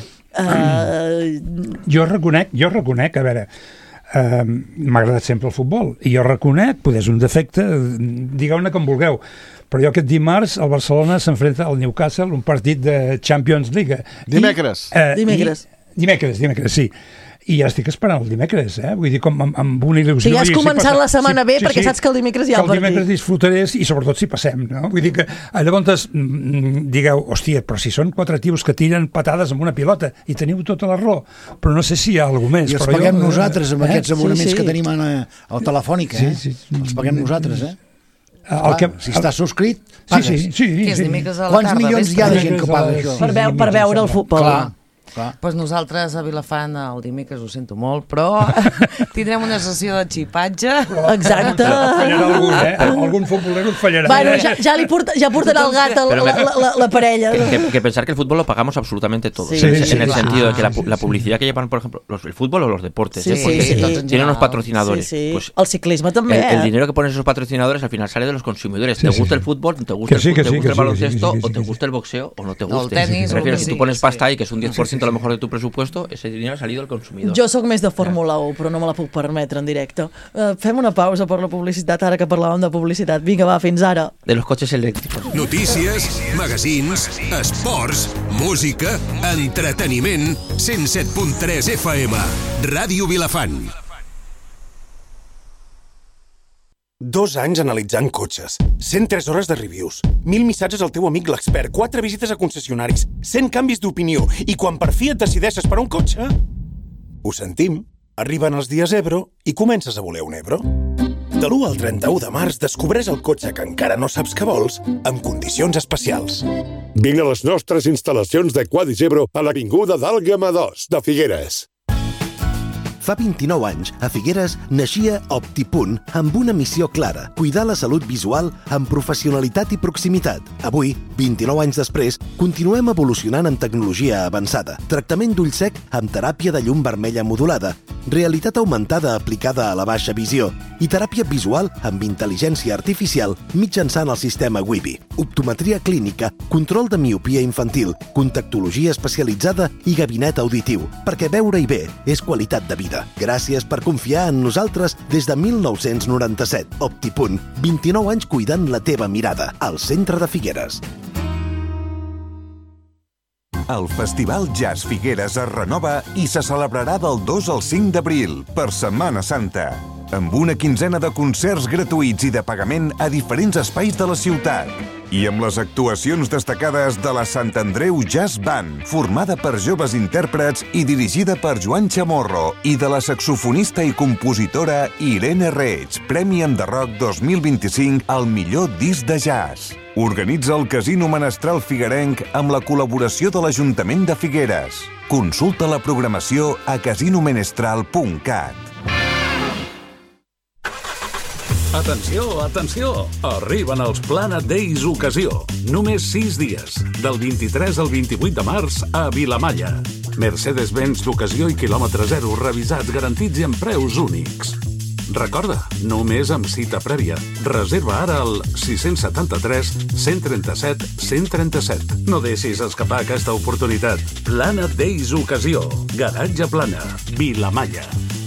Jo reconec, a veure, m'ha agradat sempre el futbol, i jo reconec, és un defecte, digueu-ne com vulgueu, però jo aquest dimarts el Barcelona s'enfrenta al Newcastle, un partit de Champions League. Dimecres, sí. I ja estic esperant el dimecres, vull dir, com amb una il·lusió. Si ja has començat la setmana bé, perquè saps que el dimecres hi ha el partit. Que el dimecres disfrutaré, i sobretot si passem, no? Vull dir que llavors digueu, hòstia, però si són 4 tios que tiren patades amb una pilota, i teniu tota la raó, però no sé si hi ha alguna més. I els paguem nosaltres amb aquests abonaments que tenim al Telefònica, els paguem nosaltres, si estàs subscrit, pagues. Quants milions hi ha de gent que paga això? Per veure el futbol. Clar. Doncs nosaltres a Vilafant el dimecres ho sento molt, però tindrem una sessió de xipatge. Exacte. Fallarà algun, algun futbolero fallarà. Bueno, ja portarà el gat la parella. Que pensar que el fútbol lo pagamos absolutamente todos. En el sentido de que la publicidad que llevan, por ejemplo, el fútbol o los deportes, porque tienen unos patrocinadores. Pues el ciclisme també. El dinero que ponen esos patrocinadores al final sale de los consumidores. ¿Te gusta el fútbol? ¿Te gusta el baloncesto? ¿O te gusta el boxeo? ¿O no te gusta? El tenis. Me refiero, si tú pones pasta ahí, que es un 10% a lo mejor de tu presupuesto, ese dinero ha salido al consumidor. Jo sóc més de Fórmula 1, però no me la puc permetre en directe. Fem una pausa per la publicitat, ara que parlàvem de publicitat. Vinga, va, fins ara. De los coches eléctricos. Notícies, magazins, esports, música, entreteniment, 107.3 FM, Ràdio Vilafant. 2 anys analitzant cotxes, 103 hores de reviews, 1.000 missatges al teu amic l'expert, 4 visites a concessionaris, 100 canvis d'opinió, i quan per fi et decideixes per un cotxe... Ho sentim, arriben els dies Ebro i comences a voler un Ebro. De l'1 al 31 de març descobreix el cotxe que encara no saps que vols amb condicions especials. Vine a les nostres instal·lacions de Quadis Ebro a l'Avinguda d'Àlgama 2 de Figueres. Fa 29 anys, a Figueres, naixia Optipunt amb una missió clara, cuidar la salut visual amb professionalitat i proximitat. Avui, 29 anys després, continuem evolucionant en tecnologia avançada, tractament d'ull sec amb teràpia de llum vermella modulada, realitat augmentada aplicada a la baixa visió i teràpia visual amb intel·ligència artificial mitjançant el sistema Wibi, optometria clínica, control de miopia infantil, contactologia especialitzada i gabinet auditiu, perquè veure-hi bé és qualitat de vida. Gràcies per confiar en nosaltres des de 1997. Optipunt, 29 anys cuidant la teva mirada, al centre de Figueres. El Festival Jazz Figueres es renova i se celebrarà del 2 al 5 d'abril, per Setmana Santa, amb una quinzena de concerts gratuïts i de pagament a diferents espais de la ciutat. I amb les actuacions destacades de la Sant Andreu Jazz Band, formada per joves intèrprets i dirigida per Joan Chamorro, i de la saxofonista i compositora Irene Reig, Premi de Rock 2025 al millor disc de jazz. Organitza el Casino Menestral Figuerenc amb la col·laboració de l'Ajuntament de Figueres. Consulta la programació a casinomenestral.cat. Atenció, atenció! Arriben els Planet Days Ocasió. Només 6 dies, del 23 al 28 de març a Vilamalla. Mercedes-Benz d'ocasió i quilòmetre zero, revisats, garantits i amb preus únics. Recorda, només amb cita prèvia. Reserva ara al 673 137 137. No deixis escapar aquesta oportunitat. Plana Days Ocasió. Garatge Plana. Vilamalla.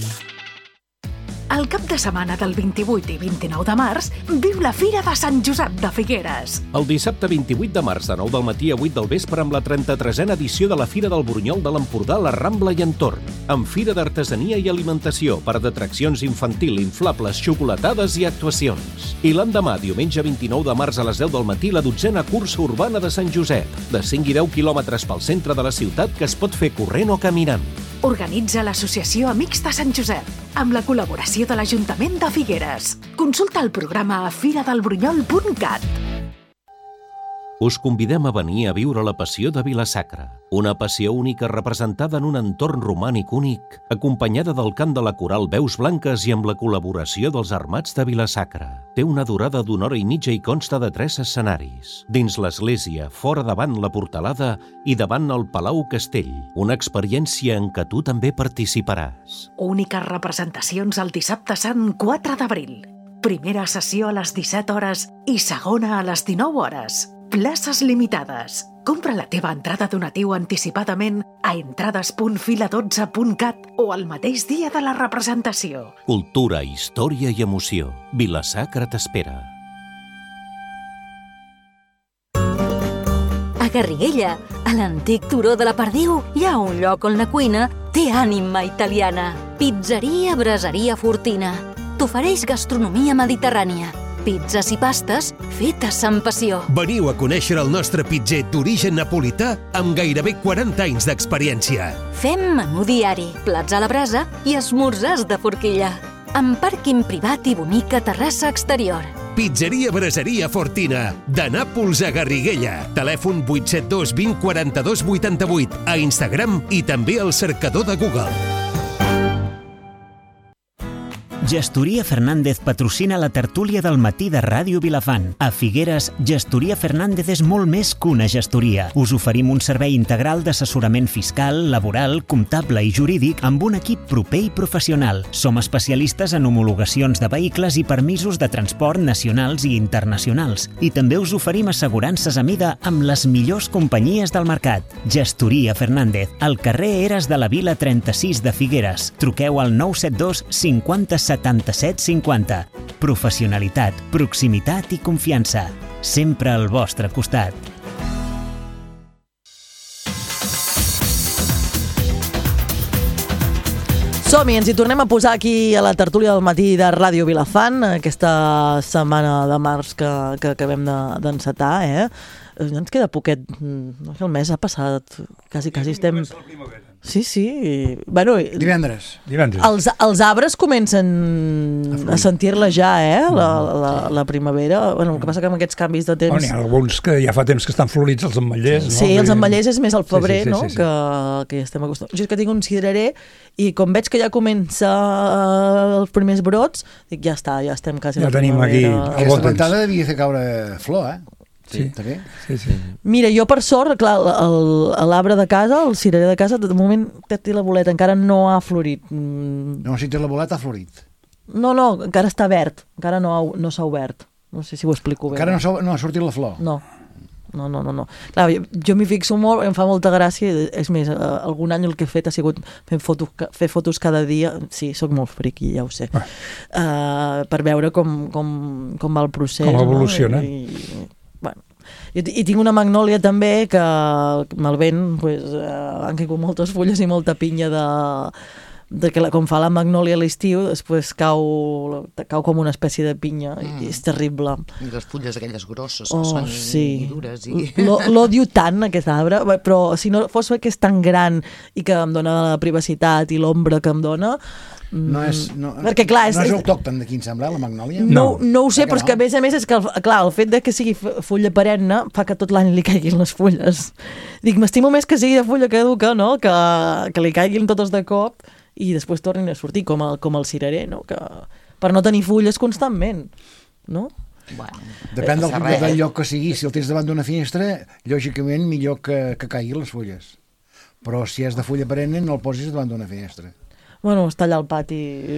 El cap de setmana del 28 i 29 de març viu la Fira de Sant Josep de Figueres. El dissabte 28 de març, de 9 del matí a 8 del vespre, amb la 33a edició de la Fira del Burunyol de l'Empordà, la Rambla i entorn. Amb fira d'artesania i alimentació, parc d'atraccions infantil, inflables, xocolatades i actuacions. I l'endemà, diumenge 29 de març a les 10 del matí, la 12a cursa urbana de Sant Josep, de 5 i 10 quilòmetres pel centre de la ciutat que es pot fer corrent o caminant. Organitza l'Associació Amics de Sant Josep, amb la col·laboració de l'Ajuntament de Figueres. Consulta el programa a firadelburunyol.cat. Us convidem a venir a viure la passió de Vila-sacra, una passió única representada en un entorn romànic únic, acompanyada del cant de la coral Veus Blanques i amb la col·laboració dels Armats de Vila-sacra. Té una durada d'1 hora i mitja i consta de 3 escenaris. Dins l'església, fora davant la portalada i davant el Palau Castell, una experiència en què tu també participaràs. Úniques representacions el dissabte sant 4 d'abril. Primera sessió a les 17 hores i segona a les 19 hores. Places limitades. Compra la teva entrada donatiu anticipadament a entrades.fila12.cat o el mateix dia de la representació. Cultura, història i emoció. Vila-sacra t'espera. A Garriguella, a l'antic turó de la Perdiu, hi ha un lloc on la cuina té ànima italiana. Pizzeria Braseria Fortina. T'ofereix gastronomia mediterrània. Pizzas i pastes fetes amb passió. Veniu a conèixer el nostre pitzer d'origen napolità amb gairebé 40 anys d'experiència. Fem menú diari, plats a la brasa i esmorzars de forquilla. Amb pàrquing privat i bonica terrassa exterior. Pizzeria Braseria Fortina, de Nàpols a Garriguella. Telèfon 872 20 42 88, a Instagram i també al cercador de Google. Gestoria Fernández patrocina la tertúlia del matí de Ràdio Vilafant. A Figueres, Gestoria Fernández és molt més que una gestoria. Us oferim un servei integral d'assessorament fiscal, laboral, comptable i jurídic amb un equip proper i professional. Som especialistes en homologacions de vehicles i permisos de transport nacionals i internacionals. I també us oferim assegurances a mida amb les millors companyies del mercat. Gestoria Fernández, al carrer Eres de la Vila 36 de Figueres. Truqueu al 972 50 77 50. Professionalitat, proximitat i confiança. Sempre al vostre costat. Som-hi, ens hi tornem a posar aquí a la tertúlia del matí de Ràdio Vilafant, aquesta setmana de març que acabem d'encetar, Ens queda poquet, el mes ha passat, quasi estem... Sí. Bueno, divendres. Els arbres comencen a sentir-la ja, la primavera. Bueno, el que passa que amb aquests canvis de temps... N'hi ha alguns que ja fa temps que estan florits, els ametllers, no? Sí, els ametllers és més al febrer, no? Que ja estem acostumats. Jo és que tinc un cirerer i com veig que ja comença els primers brots, dic, ja està, ja estem quasi... Ja tenim aquí el bon temps. Aquesta ventada devia fer caure flor, Sí. Mira, jo per sort, clar, l'arbre de casa, el cirerer de casa, de moment té la boleta, encara no ha florit. No, si té la boleta ha florit. No, encara està verd, encara no s'ha obert. No sé si ho explico bé. Encara no ha sortit la flor? No. Clar, jo m'hi fixo molt, em fa molta gràcia, és més, algun any el que he fet ha sigut fer fotos cada dia, sí, sóc molt friqui, ja ho sé, per veure com va el procés. Com evoluciona. I tinc una magnòlia també que amb el vent han caigut moltes fulles i molta pinya de que com fa la magnòlia a l'estiu després cau com una espècie de pinya i és terrible. I les fulles aquelles grosses que són dures. L'odio tant aquest arbre, però si no fos que és tan gran i que em dona la privacitat i l'ombra que em dona, perquè clar, no és autòcton d'aquí, em sembla, la magnòlia? No ho sé, però és que a més és que el fet de que sigui fulla perenne fa que tot l'any li caiguin les fulles. Dic, m'estimo més que sigui de fulla caduca, no? Que li caiguin totes de cop i després tornin a sortir, com el cirerer, no? Per no tenir fulles constantment, no? Depèn del lloc que sigui. Si el tens davant d'una finestra, lògicament millor que caiguin les fulles. Però si és de fulla perenne no el posis davant d'una finestra. Bueno, està allà al pati.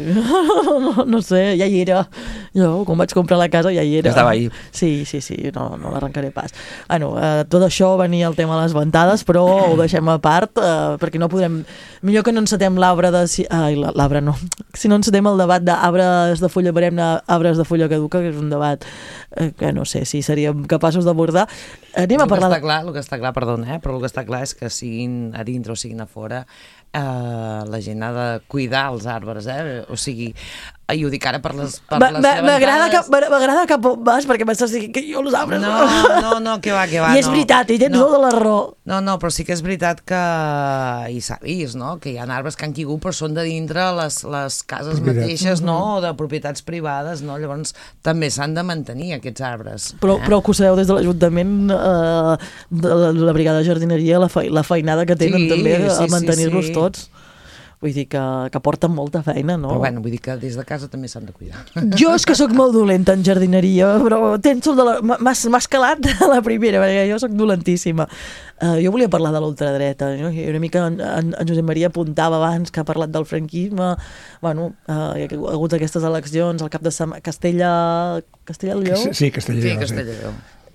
No sé, ja hi era. Jo, quan vaig comprar la casa, ja hi era. Estava ahí. Sí, no l'arrencaré pas. Bueno, tot això venia el tema de les ventades, però ho deixem a part, perquè no podem... Millor que no encetem l'arbre de... l'arbre no. Si no encetem el debat d'arbres de fulla perenne, arbres de fulla caduca, que és un debat que no sé si seríem capaços d'abordar. Anem a parlar... El que està clar, perdona, però el que està clar és que siguin a dintre o siguin a fora, la gent ha de cuidar els arbres, o sigui, i ho dic ara per les m'agrada cap on vas, perquè m'estàs dient que jo els arbres... No, que va, I és veritat, i tens tota la raó. No, però sí que és veritat que i s'ha vist, no?, que hi ha arbres que han caigut però són de dintre les cases mateixes, no?, o de propietats privades, no?, llavors també s'han de mantenir aquests arbres. Però que ho sabeu des de l'Ajuntament, de la brigada de jardineria, la feinada que tenen també a mantenir-los tots. Vull dir que porten molta feina, no? Però bueno, vull dir que des de casa també s'han de cuidar. Jo és que sóc molt dolenta en jardineria, però m'has calat a la primera, perquè jo sóc dolentíssima. Jo volia parlar de l'ultradreta, no? Una mica en Josep Maria apuntava abans que ha parlat del franquisme. Bueno, hi ha hagut aquestes eleccions al cap de setmana. Castellà-Lleó? Sí, Castellà-Lleó.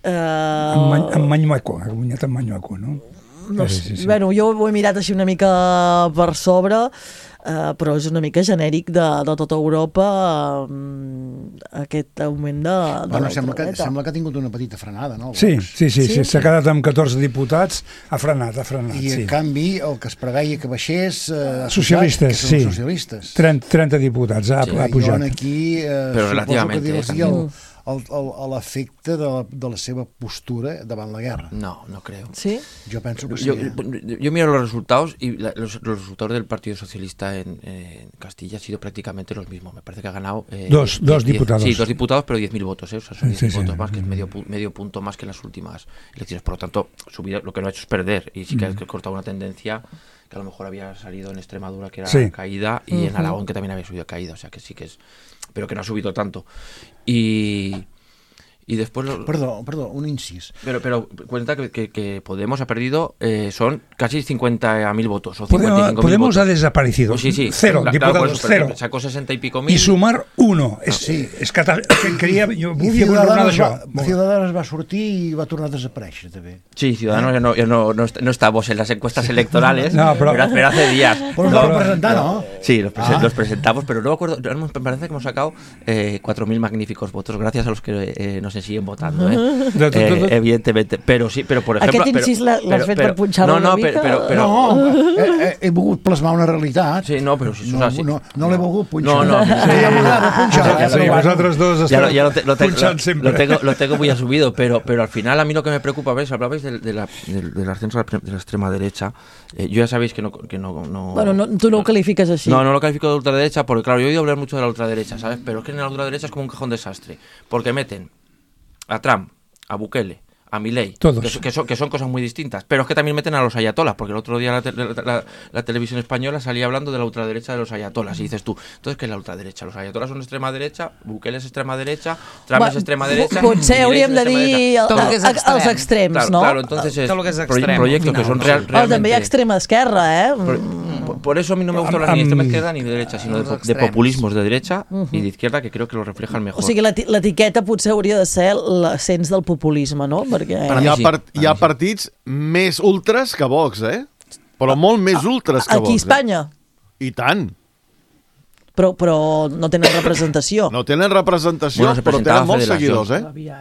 En Manyueco, ha guanyat en Manyueco, no? Sí. Bueno, jo ho he mirat així una mica per sobre, però és una mica genèric de tota Europa, aquest augment de l'ultradreta. Sembla que ha tingut una petita frenada, no? Sí, s'ha quedat amb 14 diputats, ha frenat. I en canvi el que es preveia que baixés... Socialistes, sí. 30 diputats ha pujat. Aquí però relativament, a l'efecte de la seva postura davant la guerra. No creo. ¿Sí? Yo pienso que sí. Yo miro los resultados y los resultados del Partido Socialista en Castilla han sido prácticamente los mismos. Me parece que ha ganado... Dos diputados. Sí, 2 diputados, pero 10.000 votos. O sea, son 10.000 votos más, que es medio punto más que en las últimas elecciones. Por lo tanto, lo que no ha hecho es perder. Y sí que ha cortado una tendencia que a lo mejor había salido en Extremadura, que era caída, y en Aragón, que también había subido caída. O sea, que sí que es... pero que no ha subido tanto. Y después... Perdón, un incís. Pero cuenta que Podemos ha perdido, son casi 50.000 votos, o 55.000 Podemos votos. Ha desaparecido. Pues sí. Cero, diputados, cero. Sacó 60 y pico mil. I sumar uno. Jo volia valorar això. Ciudadanos va sortir i va tornar a desaparèixer, també. Sí, Ciudadanos ya no estamos en las encuestas electorales, pero hace días. Pues lo presentaron, ¿no? Sí, los presentamos, pero no me acuerdo, me parece que hemos sacado 4.000 magníficos votos, gracias a los que nos siguen votando, evidentemente. Pero sí, pero por ejemplo... Aquest incís l'has fet per punxar-lo una mica? He volgut plasmar una realitat. Sí, no, pero si eso es así. No l'he volgut punxar. No. Ja m'agrada punxar. Sí, vosotros dos ya lo punxant sempre. Lo tengo muy asumido, pero al final a mí lo que me preocupa, ¿ves? Hablabais del ascenso de la extrema derecha. Yo ya sabéis que no... Bueno, tú no lo calificas así. No lo califico de ultraderecha, porque claro, yo he oído hablar mucho de la ultraderecha, ¿sabes? Pero es que en la ultraderecha es como un cajón desastre, porque meten a Trump, a Bukele, a Milei, que son cosas muy distintas, pero es que también meten a los ayatolas, porque el otro día la televisión española salía hablando de la ultraderecha de los ayatolas, y dices tú, entonces ¿qué es la ultraderecha? Los ayatolas son extrema derecha, Bukele es extrema derecha, Trump es extrema derecha, potser hauríem de dir els extrems, no? Claro, entonces es proyectos que son realmente... També hi ha extrema esquerra, Por eso a mí no me gusta hablar ni de extrema izquierda ni de derecha, sino de populismos de derecha y de izquierda, que creo que lo reflejan mejor. O sigui, l'etiqueta potser hauria de ser l'ascens del populisme, no? Perquè... Hi ha partits més ultras que Vox, però molt més ultras que Vox. Aquí a Espanya? I tant. Però no tenen representació. No tenen representació, però tenen molts seguidors,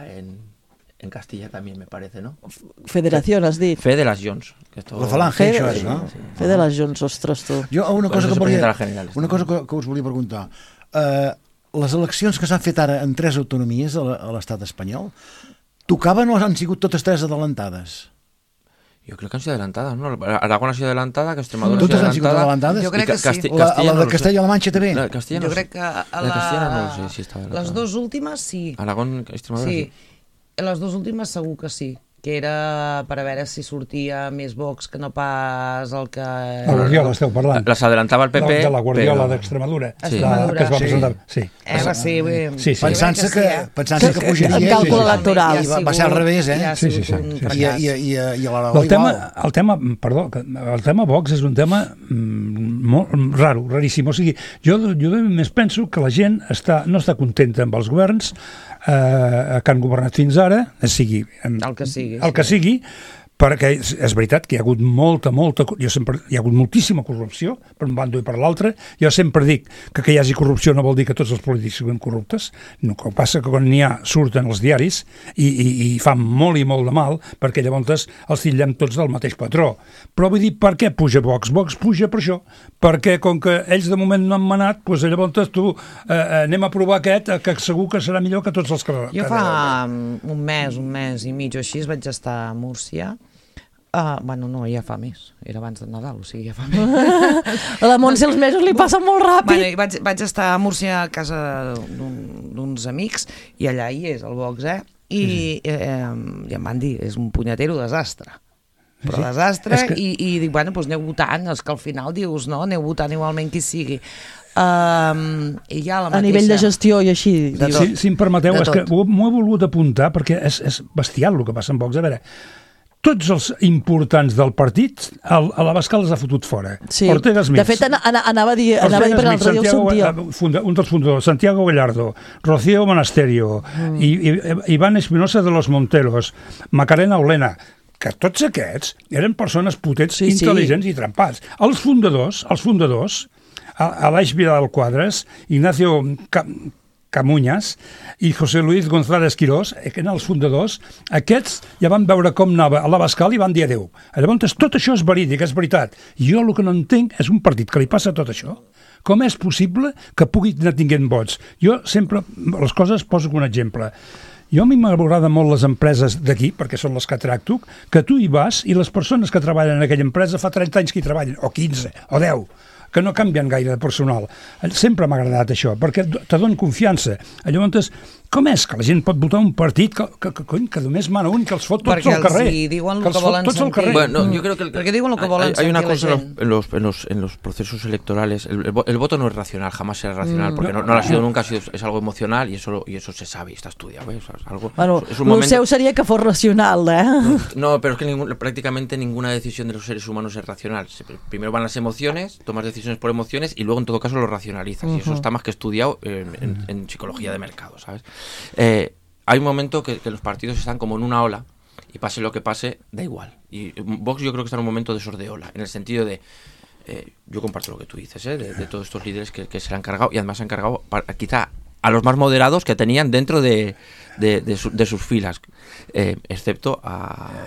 En Castilla también, me parece, ¿no? Federación, has dit? Fe de las Jones. La falange, això és, no? Fe de les Jones, ostres, tu. Jo, una cosa que us volia preguntar. Les eleccions que s'han fet ara en 3 autonomies a l'estat espanyol, tocaven o han sigut totes 3 adelantades? Yo creo que han sido adelantadas, ¿no? Aragón ha sido adelantada, que Extremadura ¿Totes han sigut adelantades? Jo crec que sí. La de Castella-La Manxa també? Jo crec que no sé si està adelantada. Les dues últimes sí. Aragón, Extremadura sí. Les dues últimes segur que sí, que era per a veure si sortia més Vox que no pas el que... La Guardiola esteu parlant. Les adelantava el PP. De la Guardiola d'Extremadura. Sí. Que es va presentar. Sí. Pensant-se que pujaria... En càlcul electoral. Va ser al revés, Sí. I a l'Aragó igual. El tema Vox és un tema molt raro, raríssim. O sigui, jo més penso que la gent no està contenta amb els governs que han governat fins ara, sigui el que sigui, perquè és veritat que hi ha hagut hi ha hagut moltíssima corrupció per un bando i per l'altre. Jo sempre dic que hi hagi corrupció no vol dir que tots els polítics siguin corruptes, no, que passa que quan n'hi ha surten els diaris i fan molt i molt de mal, perquè llavors els titllem tots del mateix patró. Però vull dir, per què puja Vox? Vox puja per això, perquè com que ells de moment no han manat, doncs llavors tu anem a provar aquest, que segur que serà millor que tots els que... Jo fa un mes i mig o així vaig estar a Múrcia. Bueno, no, ja fa més. Era abans de Nadal, o sigui, ja fa més. A la Montse els mesos li passen molt ràpid. Bueno, vaig estar a Múrcia a casa d'uns amics i allà hi és el Vox, i em van dir, és un punyetero desastre. Però desastre, i dic, bueno, doncs aneu votant, és que al final dius, no, aneu votant igualment qui sigui. A nivell de gestió i així. Si em permeteu, és que m'ho he volgut apuntar perquè és bestial el que passa amb Vox. A veure, tots els importants del partit a l'Abascal els ha fotut fora. Sí. Ortega Smith. De fet, anava a dir perquè l'altre dia ho sentia. Un dels fundadors, Santiago Gallardo, Rocío Monasterio, Iván Espinosa de los Monteros, Macarena Olena, que tots aquests eren persones potents, intel·ligents i trempats. Els fundadors, Aleix Vidal Quadras, Ignacio Camuñas i José Luis González Quirós, que eren els fundadors, aquests ja van veure com anava a l'Abascal i van dir adéu. Llavors, tot això és verídic, és veritat. Jo el que no entenc és un partit que li passa tot això. Com és possible que pugui anar tinguent vots? Jo sempre les coses poso un exemple. Jo a mi m'agrada molt les empreses d'aquí, perquè són les que tracto, que tu hi vas i les persones que treballen en aquella empresa fa 30 anys que hi treballen, o 15, o 10, que no canvien gaire de personal. Sempre m'ha agradat això, perquè te donen confiança. Llavors, com és que la gent pot votar un partit que només mana un, que els fot tots al carrer? Perquè els diuen el que volen sentir. Bueno, yo creo que porque diuen el que volen sentir. Hay una cosa en los procesos electorales, el voto no es racional, jamás será racional, porque no lo ha sido nunca, es algo emocional y eso se sabe y está estudiado. ¿Ves? Bueno, el seu seria que fos racional, No, pero es que prácticamente ninguna decisión de los seres humanos es racional. Primero van las emociones, tomas decisiones por emociones y luego en todo caso lo racionalizas. Y eso está más que estudiado en psicología de mercado, ¿sabes? Hay un momento que los partidos están como en una ola y pase lo que pase, da igual. Y Vox yo creo que está en un momento de sordeola, en el sentido de yo comparto lo que tú dices, de todos estos líderes que se le han cargado, y además se han cargado quizá a los más moderados que tenían dentro de sus filas, excepto a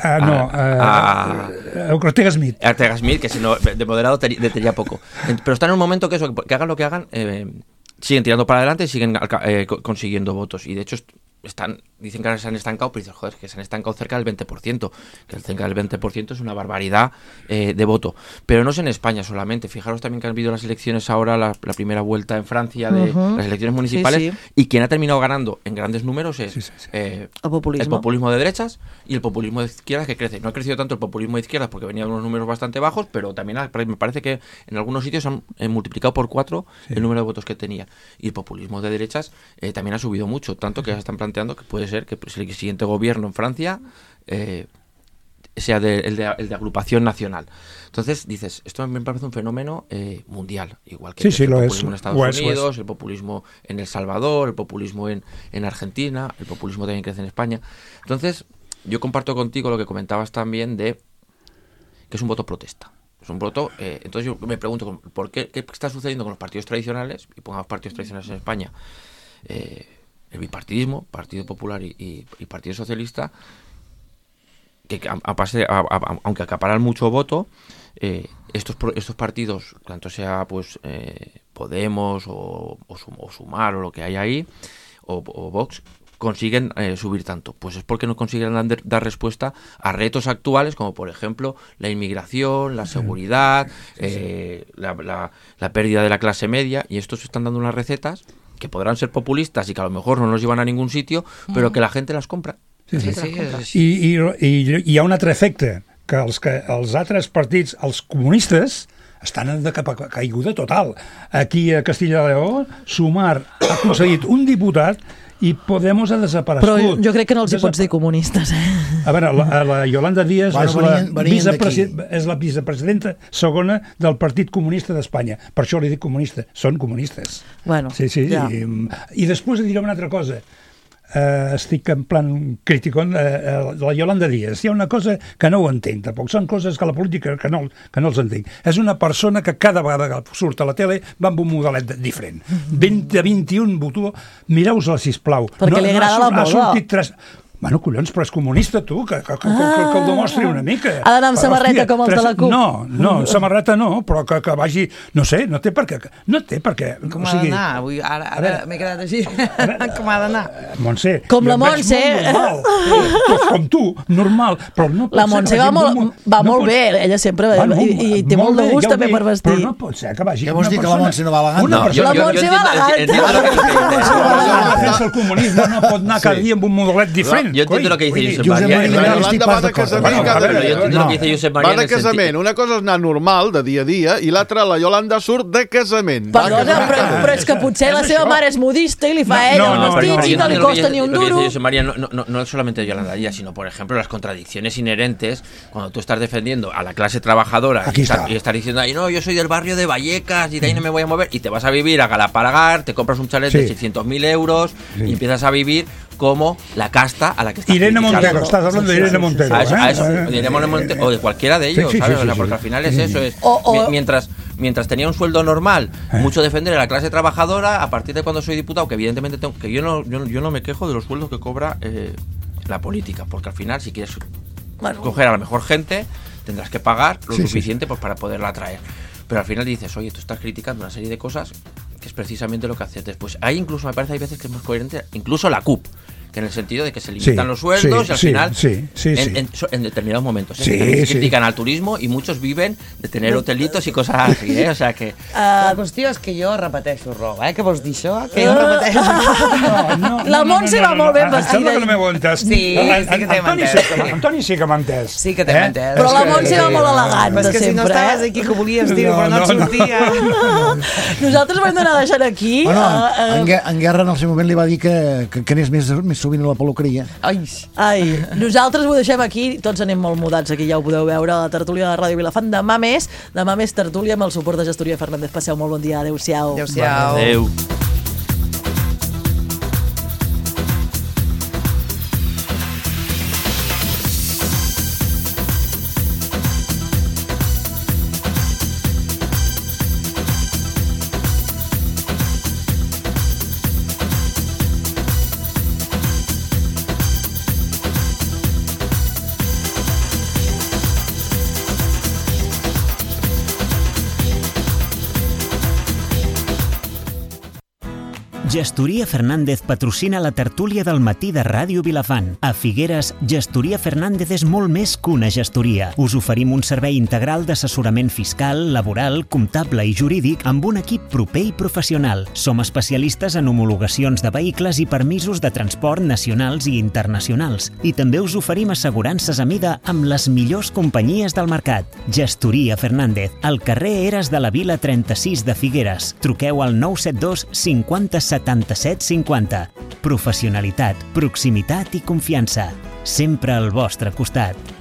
Ortega Smith. Ortega Smith, que si no, de moderado tenía poco. Pero están en un momento que hagan lo que hagan, siguen tirando para adelante y siguen consiguiendo votos. Y de hecho dicen que ahora se han estancado, pero dicen, joder, que se han estancado cerca del 20%, que cerca del 20% es una barbaridad de voto. Pero no es en España solamente. Fijaros también que han habido las elecciones ahora, la primera vuelta en Francia de las elecciones municipales, y quien ha terminado ganando en grandes números es el populismo de derechas y el populismo de izquierdas, que crece. No ha crecido tanto el populismo de izquierdas porque venía de unos números bastante bajos, pero también me parece que en algunos sitios han multiplicado por 4 el número de votos que tenía. Y el populismo de derechas también ha subido mucho, tanto que ya están planteando que puede ser que el siguiente gobierno en Francia sea el de agrupación nacional. Entonces dices, esto me parece un fenómeno mundial, igual que el populismo en Estados Unidos, el populismo en El Salvador, el populismo en Argentina, el populismo también crece en España. Entonces yo comparto contigo lo que comentabas también de que es un voto protesta. Es un voto, entonces yo me pregunto, ¿por qué está sucediendo con los partidos tradicionales? Y pongamos partidos tradicionales en España, el bipartidismo, Partido Popular y Partido Socialista, que aunque acaparan mucho voto, estos partidos, tanto sea pues Podemos o Sumar o lo que hay ahí, o Vox, consiguen subir tanto. Pues es porque no consiguen dar respuesta a retos actuales, como por ejemplo la inmigración, la seguridad, la pérdida de la clase media, y estos están dando unas recetas que podrán ser populistas y que a lo mejor no nos llevan a ningún sitio, però que la gent les compra. I hi ha un altre efecte, que els altres partits, els comunistes, estan en caiguda total. Aquí a Castilla y León, Sumar ha aconseguit un diputat i Podemos ha desaparegut. Però jo crec que no els hi pots dir comunistes, A veure, la Yolanda Díaz és la vicepresidenta segona del Partit Comunista d'Espanya. Per això li dic comunista. Són comunistes. Bueno, sí. I després diré una altra cosa. Estic en plan criticón la Yolanda Díaz. Hi ha una cosa que no ho entenc tampoc, són coses que la política que no els entenc. És una persona que cada vegada que surt a la tele va amb un modelet diferent. 21 botó, mireu-la, sisplau. Perquè li agrada la moda. Ha sortit 3... Bueno, collons, però és comunista, tu, que ho demostri una mica. Ha d'anar amb samarreta com els de la CUP. No, samarreta no, però que vagi... No sé, no té per què. Com ha d'anar? Avui, ara m'he quedat així. Com ha d'anar? Montse. Com la Montse. Com tu, normal. La Montse va molt bé, ella sempre i té molt de gust també per vestir. Però no pot ser que vagi... Què vols dir, que la Montse no va elegant? La Montse va elegant. El comunisme no pot anar cada dia amb un modelet diferent. Yo entiendo lo que dice Josep María. Va de casament cada dia. Yo entiendo lo que dice Josep María. Va de casament. Una cosa és anar normal, de dia a dia, i l'altra, la Yolanda surt de casament. Perdona, però és que potser la seva mare és modista i li fa a ella el vestit i no li costa ni un duro. Lo que dice Josep María no es solamente Yolanda Díaz, sino, por ejemplo, las contradicciones inherentes cuando tú estás defendiendo a la clase trabajadora y estás diciendo, ay, no, yo soy del barrio de Vallecas y de ahí no me voy a mover, y te vas a vivir a Galapagar, te compras un chalet de 600.000 euros y empiezas a vivir como la casta a la que estás Irene Montero, estás hablando de Irene Montero. Irene Montero, o de cualquiera de ellos, ¿sabes? O sea, porque al final es eso. Mientras tenía un sueldo normal, mucho defender a la clase trabajadora, a partir de cuando soy diputado, que evidentemente yo no me quejo de los sueldos que cobra la política, porque al final, si quieres coger a la mejor gente, tendrás que pagar lo suficiente pues, para poderla atraer. Pero al final dices, oye, tú estás criticando una serie de cosas que es precisamente lo que haces después. Ahí incluso me parece hay veces que es más coherente, incluso la CUP, que en el sentido de que se limitan los sueldos y al final en determinados momentos se critican al turismo y muchos viven de tener hotelitos i coses així, o sea que... La qüestió és que jo repeteixo roba, què vols dir això? Que jo repeteixo... La Montse va molt ben vestida. Em sembla que no m'heu entès. Sí que t'hem entès. Antoni sí que m'ha entès. Sí que t'hem entès. Però la Montse va molt elegant, de sempre. És que si no estaves aquí que volies dir-ho, però no et sortia. Nosaltres vam d'anar deixant aquí... En Guerra en el seu moment li va dir que anés més sovint a la peluqueria. Ai, nosaltres ho deixem aquí, tots anem molt mudats aquí, ja ho podeu veure a la tertúlia de Ràdio Vilafant. Demà més tertúlia amb el suport de Gestoria Fernández. Passeu molt bon dia, adeu-siau. Adeu. Gestoria Fernández patrocina la tertúlia del matí de Ràdio Vilafant. A Figueres, Gestoria Fernández és molt més que una gestoria. Us oferim un servei integral d'assessorament fiscal, laboral, comptable i jurídic amb un equip proper i professional. Som especialistes en homologacions de vehicles i permisos de transport nacionals i internacionals. I també us oferim assegurances a mida amb les millors companyies del mercat. Gestoria Fernández, al carrer Eres de la Vila 36 de Figueres. Truqueu al 972 50 77 50. Professionalitat, proximitat i confiança. Sempre al vostre costat.